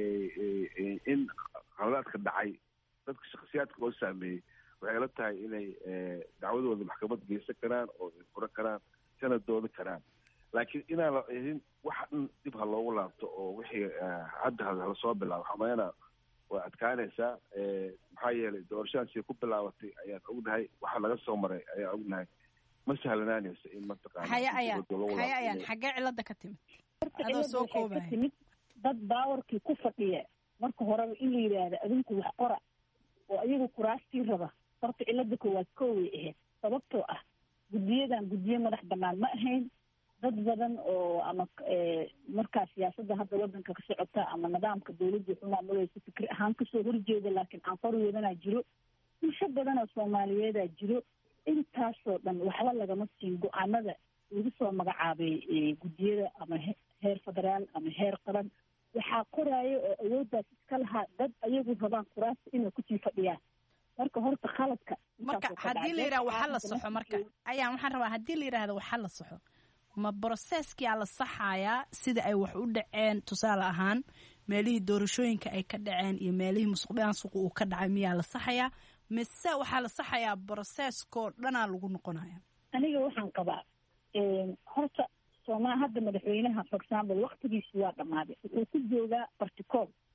in qaladaadka dhacay dadka shakhsiyaadka loo saameeyey waxay la tahay inay dacwadooda maxkamad geysan karaan oo ay furan karaan kana doodi karaan laakiin inaan la ihin waxa dhan dib ha loogu laabto oo wixii hadda hala soo bilaabo xamayana way adkaanaysaa maxaa yeelay doorashadaasi ku bilaabatay ayaan ognahay waxa laga soo maray ayaan ognahay ma sahlanaanayso in mataqaana haya ayaan haya ayaan xaggee cilada ka timid adoo soo koobaya timid dad baawarkii ku fadhiya marka horeba in la yidhaahdo adinku wax qora oo ayagu kuraastii raba horta cilada koowaad kooway ahayd sababtoo ah guddiyadan guddiyo madax banaan ma ahayn dad badan oo ama markaa siyaasadda hadda wadanka ka socota ama nidaamka dawladda xu maamulaysa fikri ahaan kasoo horjeeda laakiin aan qorweedanaa jiro bulsho badan oo soomaaliyeedaa jiro intaasoo dhan waxba lagama siin go-aanada lagu soo magacaabay guddiyada ama heer federaal ama heer qaran waxaa qoraayo oo awooddaas iska lahaa dad ayagu rabaan kuraasta inay kusii fadhiyaan marka horta khaladka marka haddii la yidhaha waxa la saxo marka ayaan waxaan rabaa haddii la yidhaahdo waxa la saxo ma broceskia la saxayaa sida ay wax u dhaceen tusaale ahaan meelihii doorashooyinka ay ka dhaceen iyo meelihii musuqmaasuqa uu ka dhacay miyaa la saxayaa mise waxaa la saxayaa broceskoo dhanaa lagu noqonaya aniga waxaan qabaa horta soomaa hadda madaxweynaha for example waktigiisi waa dhammaaday wuxuu ku joogaa barticool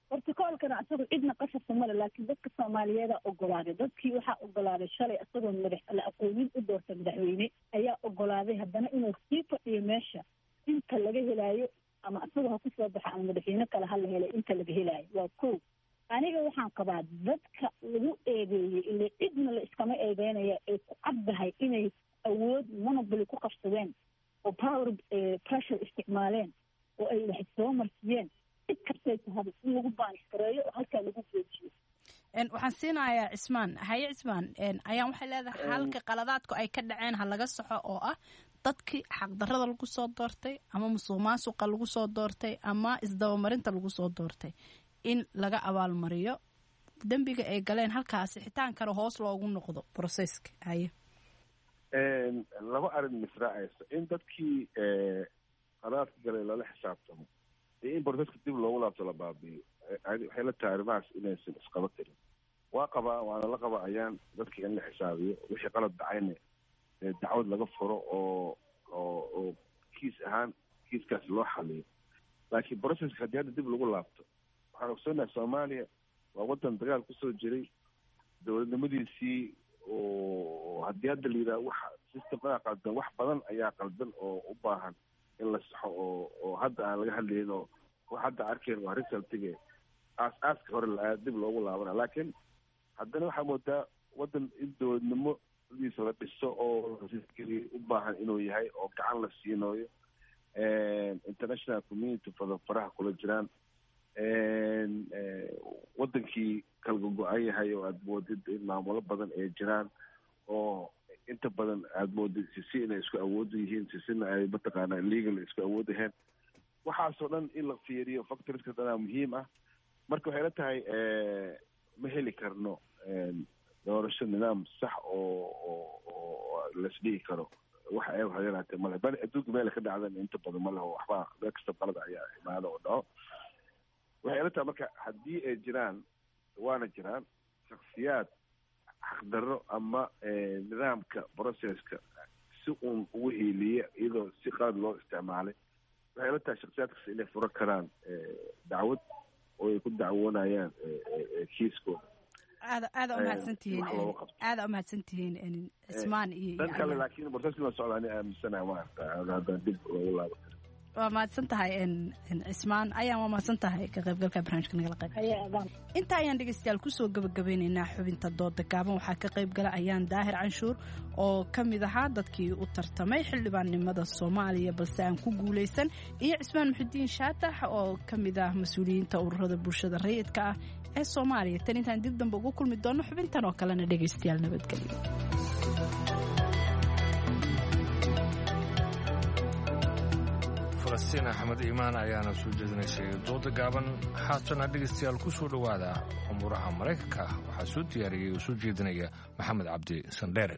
bortocoolkana isagoo cidna qasabta male laakiin dadka soomaaliyeeda ogolaaday dadkii waxaa ogolaaday shalay isagoo madax la aqoonin u doorta madaxweyne ayaa ogolaaday haddana inuu sii fadhiyo meesha inta laga helaayo ama isagoo ha kusoo baxa ama madaxweyne kale ha la helay inta laga helaayo waa kow aniga waxaan qabaa dadka lagu eedeeyey ile cidna la iskama eedeynaya ay ku caddahay inay awood monopoly ku qabsadeen oo power pressure isticmaaleen oo ay wax soo marsiyeen cid kastay tahay in lagu baaniskareeyo oo halkaa lagu joojiyo waxaan siinayaa cismaan haye cismaan ayaan waxay leedahay halka qaladaadku ay ka dhaceen ha laga saxo oo ah dadkii xaqdarrada lagu soo doortay ama musuq maasuqa lagu soo doortay ama isdabamarinta lagu soo doortay in laga abaalmariyo dembiga ay galeen halkaasi xitaan kale hoos loogu noqdo processka haye laba arrin misraacaysa in dadkii qalaadka galay lala xisaabtamo iyo in proceska dib loogu laabto la baabi'iyo waxay la tahay arrimahaas inaysan isqaba karin waa qabaa waana la qaba ayaan dadkii in la xisaabiyo wixii qalad dhacayna dacwad laga furo oo oo oo kiis ahaan kiiskaas loo xaliyo laakiin proceska haddii hadda dib lagu laabto waxaan ogsoonahay soomaaliya waa waddan dagaal kusoo jiray dowladnimadiisii oo haddii hadda la yidhaha wax systemada qaldan wax badan ayaa qaldan oo u baahan in la saxo oo oo hadda aan laga hadlayn oo wax hadda arkeen waa resultige aas aaska hore la dib loogu laabana laakiin haddana waxaa moodaa waddan in dowladnimadiisa la dhiso oo geli u baahan inuu yahay oo gacan la siinooyo international community fada faraha kula jiraan wadankii kala go-an yahay oo aada moodid in maamulo badan ay jiraan oo inta badan aada moodid sisi inay isku awoodu yihiin sisina ay mataqaanaa legal isku awoodaheen waxaasoo dhan in la fiiriyo factorska dhanaa muhiim ah marka waxay la tahay ma heli karno doorasho nidaam sax oo oo laisdhihi karo waxa ay hayanaatee male bal adduunka meela ka dhacdan inta badan ma leho waxba meel kasta qalada ayaa imaada oo dhaco waxay la tahay marka haddii ay jiraan waana jiraan shaksiyaad xaqdarro ama nidaamka processka si uun ugu hiiliya iyadoo si qalad loo isticmaalay waxay la tahay shaksiyaadkaas inay furo karaan dacwad oo ay ku dacwoonayaan kiiskooda aada aada umahadsantihiin aada umahadsantihiin cismaan iyo dan kale laakiin proceska la socda ani aaminsanahay maarata haddaan dib loogu laabo karo waa mahadsan tahay cismaan ayaan waa mahadsan tahay ka qaybgalka barnaamijka nagala qayb inta ayaan dhegeystayaal kusoo gabagabeynaynaa xubinta dooda gaaban waxaa ka qayb gala ayaan daahir canshuur oo ka mid ahaa dadkii u tartamay xildhibaannimada soomaaliya balse aan ku guulaysan iyo cismaan muxudiin shaatax oo ka mid ah mas-uuliyiinta ururada bulshada rayidka ah ee soomaaliya tan intaan dib dambe ugu kulmi doono xubintan oo kalena dhegeystayaal nabadgelyo falastiin axmed iimaan ayaana soo jeedinaysay dooda gaaban haatana dhegaystayaal ku soo dhowaada umuuraha maraykanka waxaa soo diyaariyey oo soo jeedinaya maxamed cabdi sandheere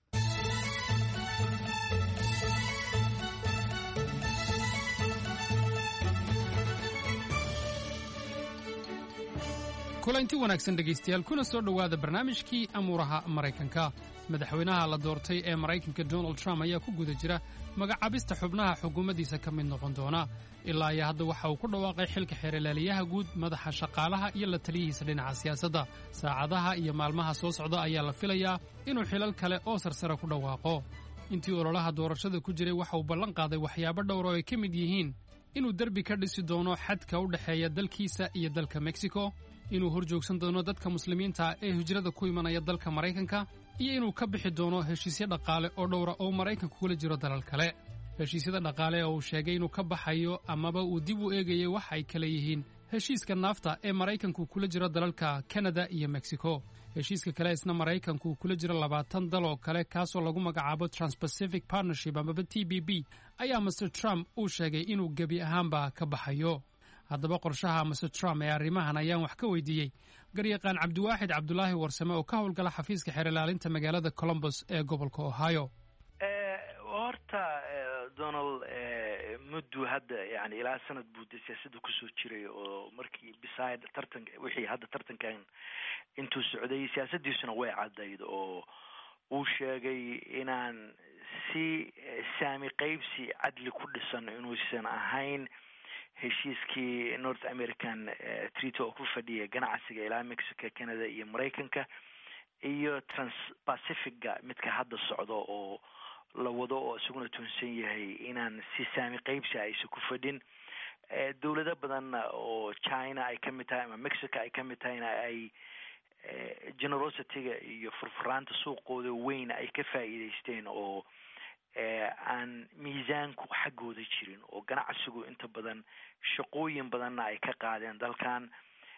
kulanti wanaagsan dhegaystayaal kuna soo dhowaada barnaamijkii amuuraha maraykanka madaxweynaha la doortay ee maraykanka donald trump ayaa ku guda jira magacaabista xubnaha xukuumaddiisa ka mid noqon doona ilaa iyo hadda waxa uu ku dhawaaqay xilka xeerlaaliyaha guud madaxa shaqaalaha iyo la taliyihiisa dhinaca siyaasadda saacadaha iyo maalmaha soo socda ayaa la filayaa inuu xilal kale oo sarsare ku dhawaaqo intii ololaha doorashada ku jiray waxa uu ballan qaaday waxyaabo dhowr oo ay ka mid yihiin inuu derbi ka dhisi doono xadka u dhexeeya dalkiisa iyo dalka meksiko inuu hor joogsan doono dadka muslimiinta ee hijrada ku imanaya dalka maraykanka iyo inuu ka bixi doono heshiisyo dhaqaale oo dhowra oo maraykanku kula jiro dalal kale heshiisyada dhaqaale oo uu sheegay inuu ka baxayo amaba uu dib u eegayay waxa ay kale yihiin heshiiska naafta ee maraykanku kula jiro dalalka kanada iyo meksiko heshiiska kale isna maraykanku kula jiro labaatan dal oo kale kaasoo lagu magacaabo transpacific partnership amaba t b b ayaa master trump uu sheegay inuu gebi ahaanba ka baxayo haddaba qorshaha master trump ee arrimahan ayaan wax ka weydiiyey garyaqaan cabdiwaaxid cabdulaahi warsame oo ka howlgala xafiiska xeer ilaalinta magaalada columbus ee gobolka ohio horta donald muddu hadda yani ilaa sanad buu de siyaasadda kusoo jiray oo markii beside tartanka wixii hadda tartankan intuu socday siyaasaddiisuna way caddayd oo uu sheegay inaan si saami qaybsi cadli ku dhisan inuusan ahayn heshiiskii north american treaty oo ku fadhiya ganacsiga ilaa mexico, canada iyo maraykanka, iyo transpacifica midka hadda socdo oo la wado oo isaguna tunsan yahay inaan si saami qaybsi aysan ku fadhin. dowlado badan oo China ay ka mid tahay ama Mexico ay ka mid tahayna ay generosity-ga iyo furfuraanta suuqooda weyn ay ka faa'iidaysteen oo aan miisaanku xaggooda jirin, oo ganacsigu inta badan shaqooyin badanna ay ka qaadeen dalkan.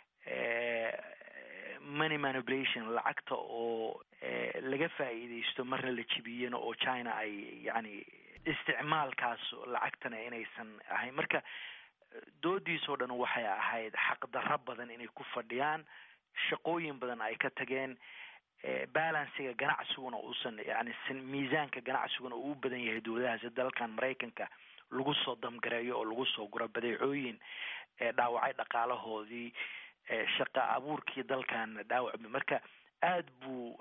money manipulation, lacagta oo laga faa'iidaysto marna la jibiyana oo China ay yani isticmaalkaas lacagtana inaysan ahayn. Marka doodiisoo dhan waxay ahayd xaqdarro badan inay ku fadhiyaan, shaqooyin badan ay ka tageen, balansiga ganacsiguna uusan yani miisaanka ganacsiguna uu badan yahay dowladahaas dalkan Maraykanka lagu soo damgareeyo oo lagu soo guro badeecooyin dhaawacay dhaqaalahoodii, shaqa abuurkii dalkan dhaawacmay. Marka aad buu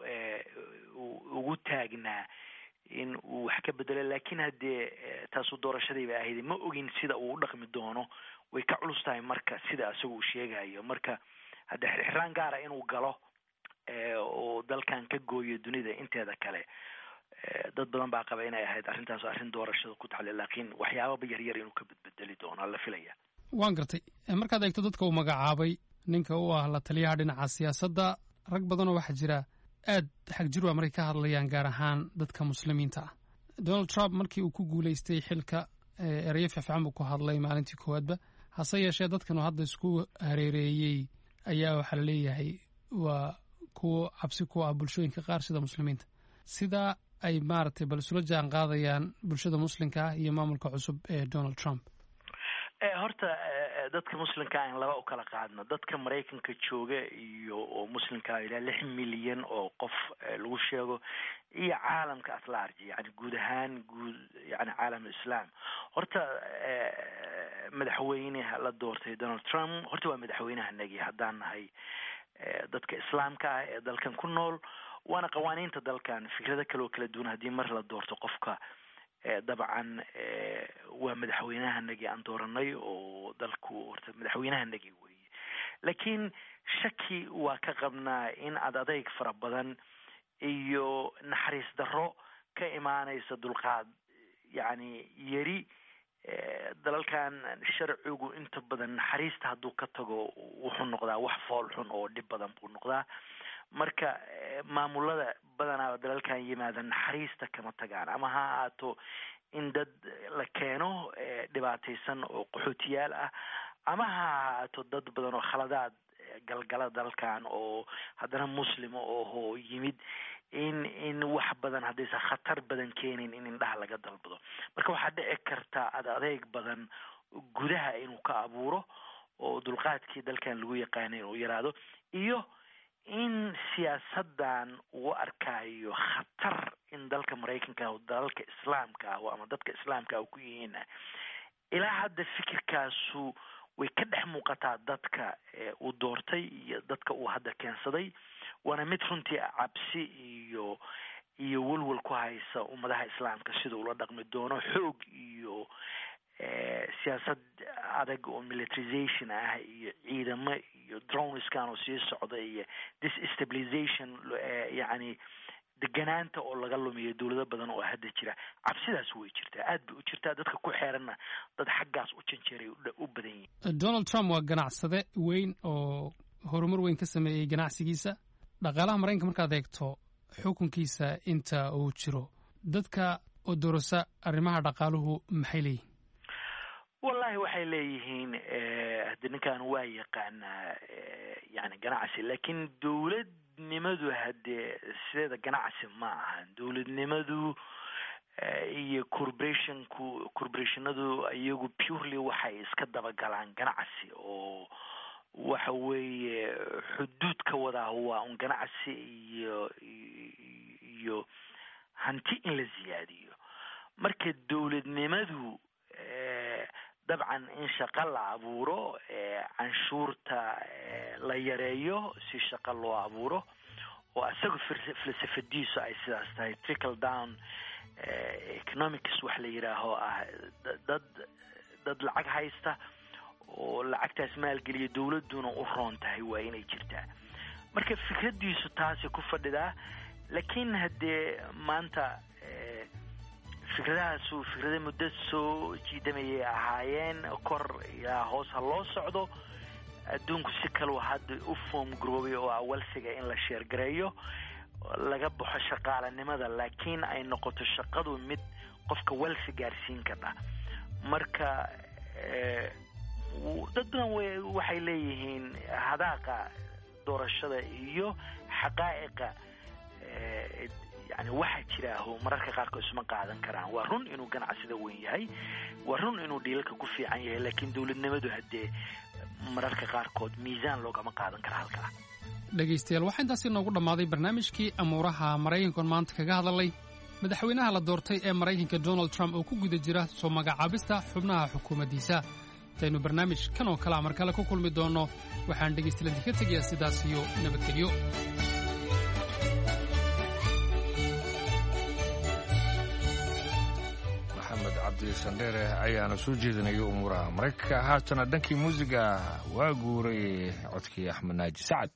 ugu taagnaa in uu wax ka bedelo, laakiin haddee taasu doorashadii bay ahayd, ma ogin sida uu u dhaqmi doono, way ka culus tahay marka sida isagu uu sheegayo. Marka hadda xirxiraan gaara inuu galo oo dalkan ka gooyo dunida inteeda kale, dad badan baa qaba inay ahayd arrintaas arrin doorashada ku taxalil, laakiin waxyaababa yaryar inuu ka bedbedeli doono la filaya. waan gartay. markaad eegto dadka uu magacaabay ninka u ah la taliyaha dhinaca siyaasadda, rag badanoo waxaa jira aad xag jir waa markay ka hadlayaan, gaar ahaan dadka muslimiinta ah. Donald Trump markii uu ku guulaystay xilka erayo fiican buu ku hadlay maalintii koowaadba, hase yeeshee dadkan uu hadda isku hareereeyey ayaa waxaa la leeyahay waa kuwa cabsi ku ah bulshooyinka qaar sida muslimiinta. sidaa ay maaragtay bal isula jaan qaadayaan bulshada muslimka ah iyo maamulka cusub ee Donald Trump. horta dadka muslimka in laba u kala qaadno, dadka Maraykanka jooga iyo oo muslimka ilaa lix milyan oo qof lagu sheego, iyo caalamka at large, yani guud ahaan guud yani caalam islaam. horta madaxweynaha la doortay Donald Trump horta waa madaxweynaha nagi haddaan nahay dadka islaamka ah ee dalkan ku nool, waana qawaaniinta dalkan. fikrado kale oo kala duwan haddii mar la doorto qofka dabcan waa madaxweynahanagii aan dooranay oo dalku horta madaxweynahanagii weeye. laakiin shaki waa ka qabnaa in ad adayg fara badan iyo naxariis darro ka imaanaysa dulqaad yani yari. dalalkan sharcigu inta badan naxariista hadduu ka tago wuxuu noqdaa wax fool xun oo dhib badan buu noqdaa. marka maamulada badanaa dalalkan yimaada naxariista kama tagaan, ama ha ahaato in dad la keeno dhibaataysan oo qaxootiyaal ah, ama ha ahaato dad badan oo khaladaad galgala dalkan oo haddana muslima oo yimid in in wax badan haddaysan khatar badan keenin in indhaha laga dalbado. marka waxaa dhici karta ad adeeg badan gudaha inuu ka abuuro oo dulqaadkii dalkan lagu yaqaanay inuu yaraado, iyo in siyaasadan uu arkayo khatar in dalka Maraykanka oo dalalka islaamka ah ama dadka islaamka ah ku yihiin. ilaa hadda fikirkaasu way ka dhex muuqataa dadka uu doortay iyo dadka uu hadda keensaday, waana mid runtii cabsi iyo iyo walwal ku haysa ummadaha islaamka sida ula dhaqmi doono. xoog iyo siyaasad adag oo militarization ah iyo ciidamo iyo droneskan oo sii socda iyo destabilization yani deganaanta oo laga lumiyo dowlado badan oo hadda jira. cabsidaas way jirtaa, aad bay u jirtaa. dadka ku xeeranna dad xaggaas u janjeeray u badan yihiin. Donald Trump waa ganacsade weyn oo horumar weyn ka sameeyey ganacsigiisa. dhaqaalaha Maraykanka markaad eegto xukunkiisa inta uu jiro, dadka oo doorasa arrimaha dhaqaaluhu maxay leeyihiin? wallahi waxay leeyihiin hadda ninkan waa yaqaanaa yani ganacsi, laakiin dowladnimadu haddee sideeda ganacsi ma ahan. dowladnimadu iyo corporationku corporationadu iyagu purely waxay iska dabagalaan ganacsi, oo waxa weeye xuduudka wadaa waa un ganacsi iyo iyo hanti in la ziyaadiyo. marka dowladnimadu dabcan in shaqo la abuuro, canshuurta la yareeyo si shaqo loo abuuro, oo isaga falsafadiisu ay sidaas tahay trickle down economics wax la yidhaaho ah, dad dad lacag haysta oo lacagtaas maalgeliya dawladduna u roon tahay waa inay jirtaa. marka fikraddiisu taasi ku fadhidaa. laakiin haddee maanta fikradahaasu fikrada muddo soo jiidamayay ahaayeen, kor ilaa hoos ha loo socdo. adduunku si kaleu hadda u foom garoobay oo awalsiga in la sheergareeyo, laga baxo shaqaalanimada, laakiin ay noqoto shaqadu mid qofka walsi gaarsiin karta. marka dad badan waxay leeyihiin hadaaqa doorashada iyo xaqaa'iqa yani waxa jira oo mararka qaarkood isma qaadan karaan. waa run inuu ganacsida weyn yahay, waa run inuu dhiilka ku fiican yahay, laakiin dawladnimadu haddee mararka qaarkood miisaan loogama qaadan kara halkaa. dhegaystayaal waxaa intaasi noogu dhammaaday barnaamijkii amuuraha maraykankan maanta kaga hadalay madaxweynaha la doortay ee maraykanka Donald Trump oo ku guda jira soo magacaabista xubnaha xukuumaddiisa. intaynu barnaamij kan oo kale mar kale ku kulmi doonno waxaan dhegaystayaal ka tegayaa sidaas iyo nabadgelyo. maxamed cabdi sandheere ayaana soo jeedinaya umuuraha maraykanka. haatana dhankii muusiga waa guuray codkii axmed naaji sacad.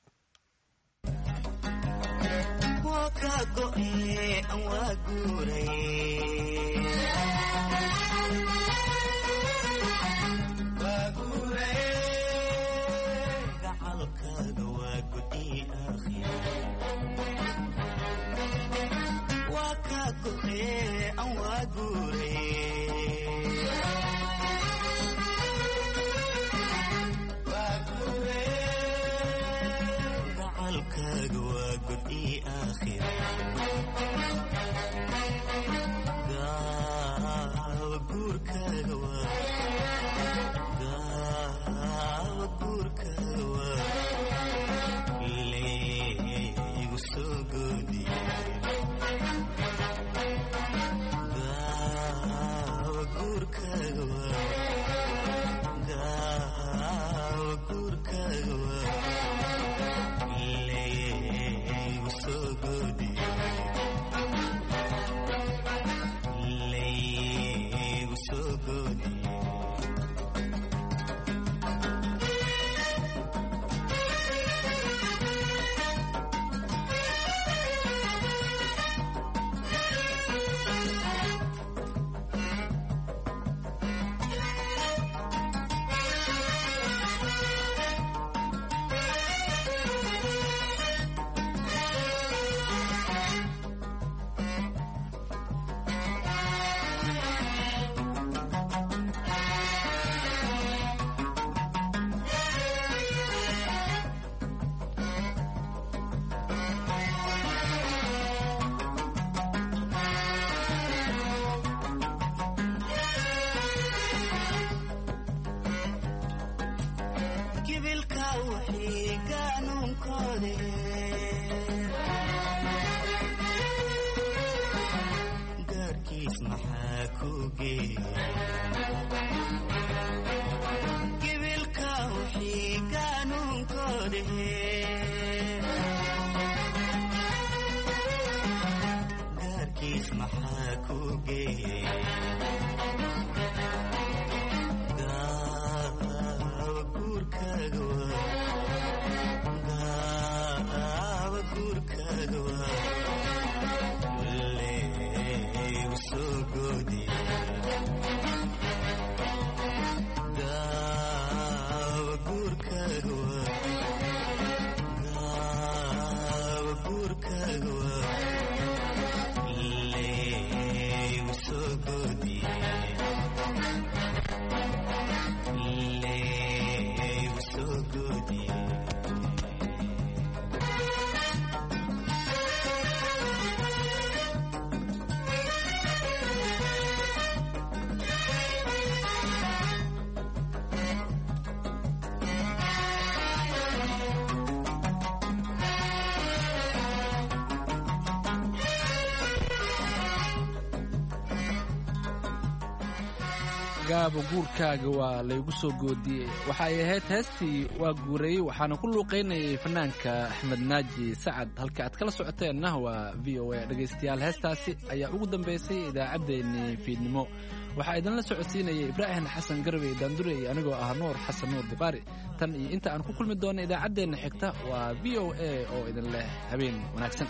gaabo guurkaaga waa laygu soo goodiyey waxa ay ahayd heestii waa guureeyey waxaana ku luuqaynayay fanaanka axmed naaji sacad halka aad kala socoteenna waa v o a dhegaystayaal heestaasi ayaa ugu dambaysay idaacaddeenii fiidnimo waxaa idinla socodsiinayay ibraahim xasan garwey daandurey anigoo ah nuur xasan nuur dibaari tan iyo inta aan ku kulmi doono idaacaddeenna xigta waa v o a oo idin leh habeen wanaagsan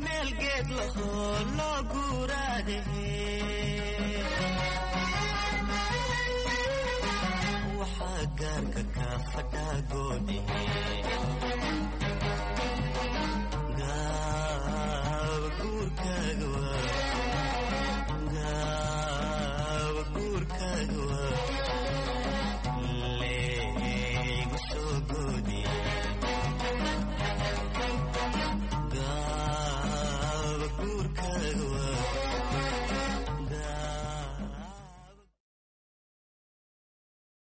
gaarka ka fadhagoodhe gaab guurkaaga waa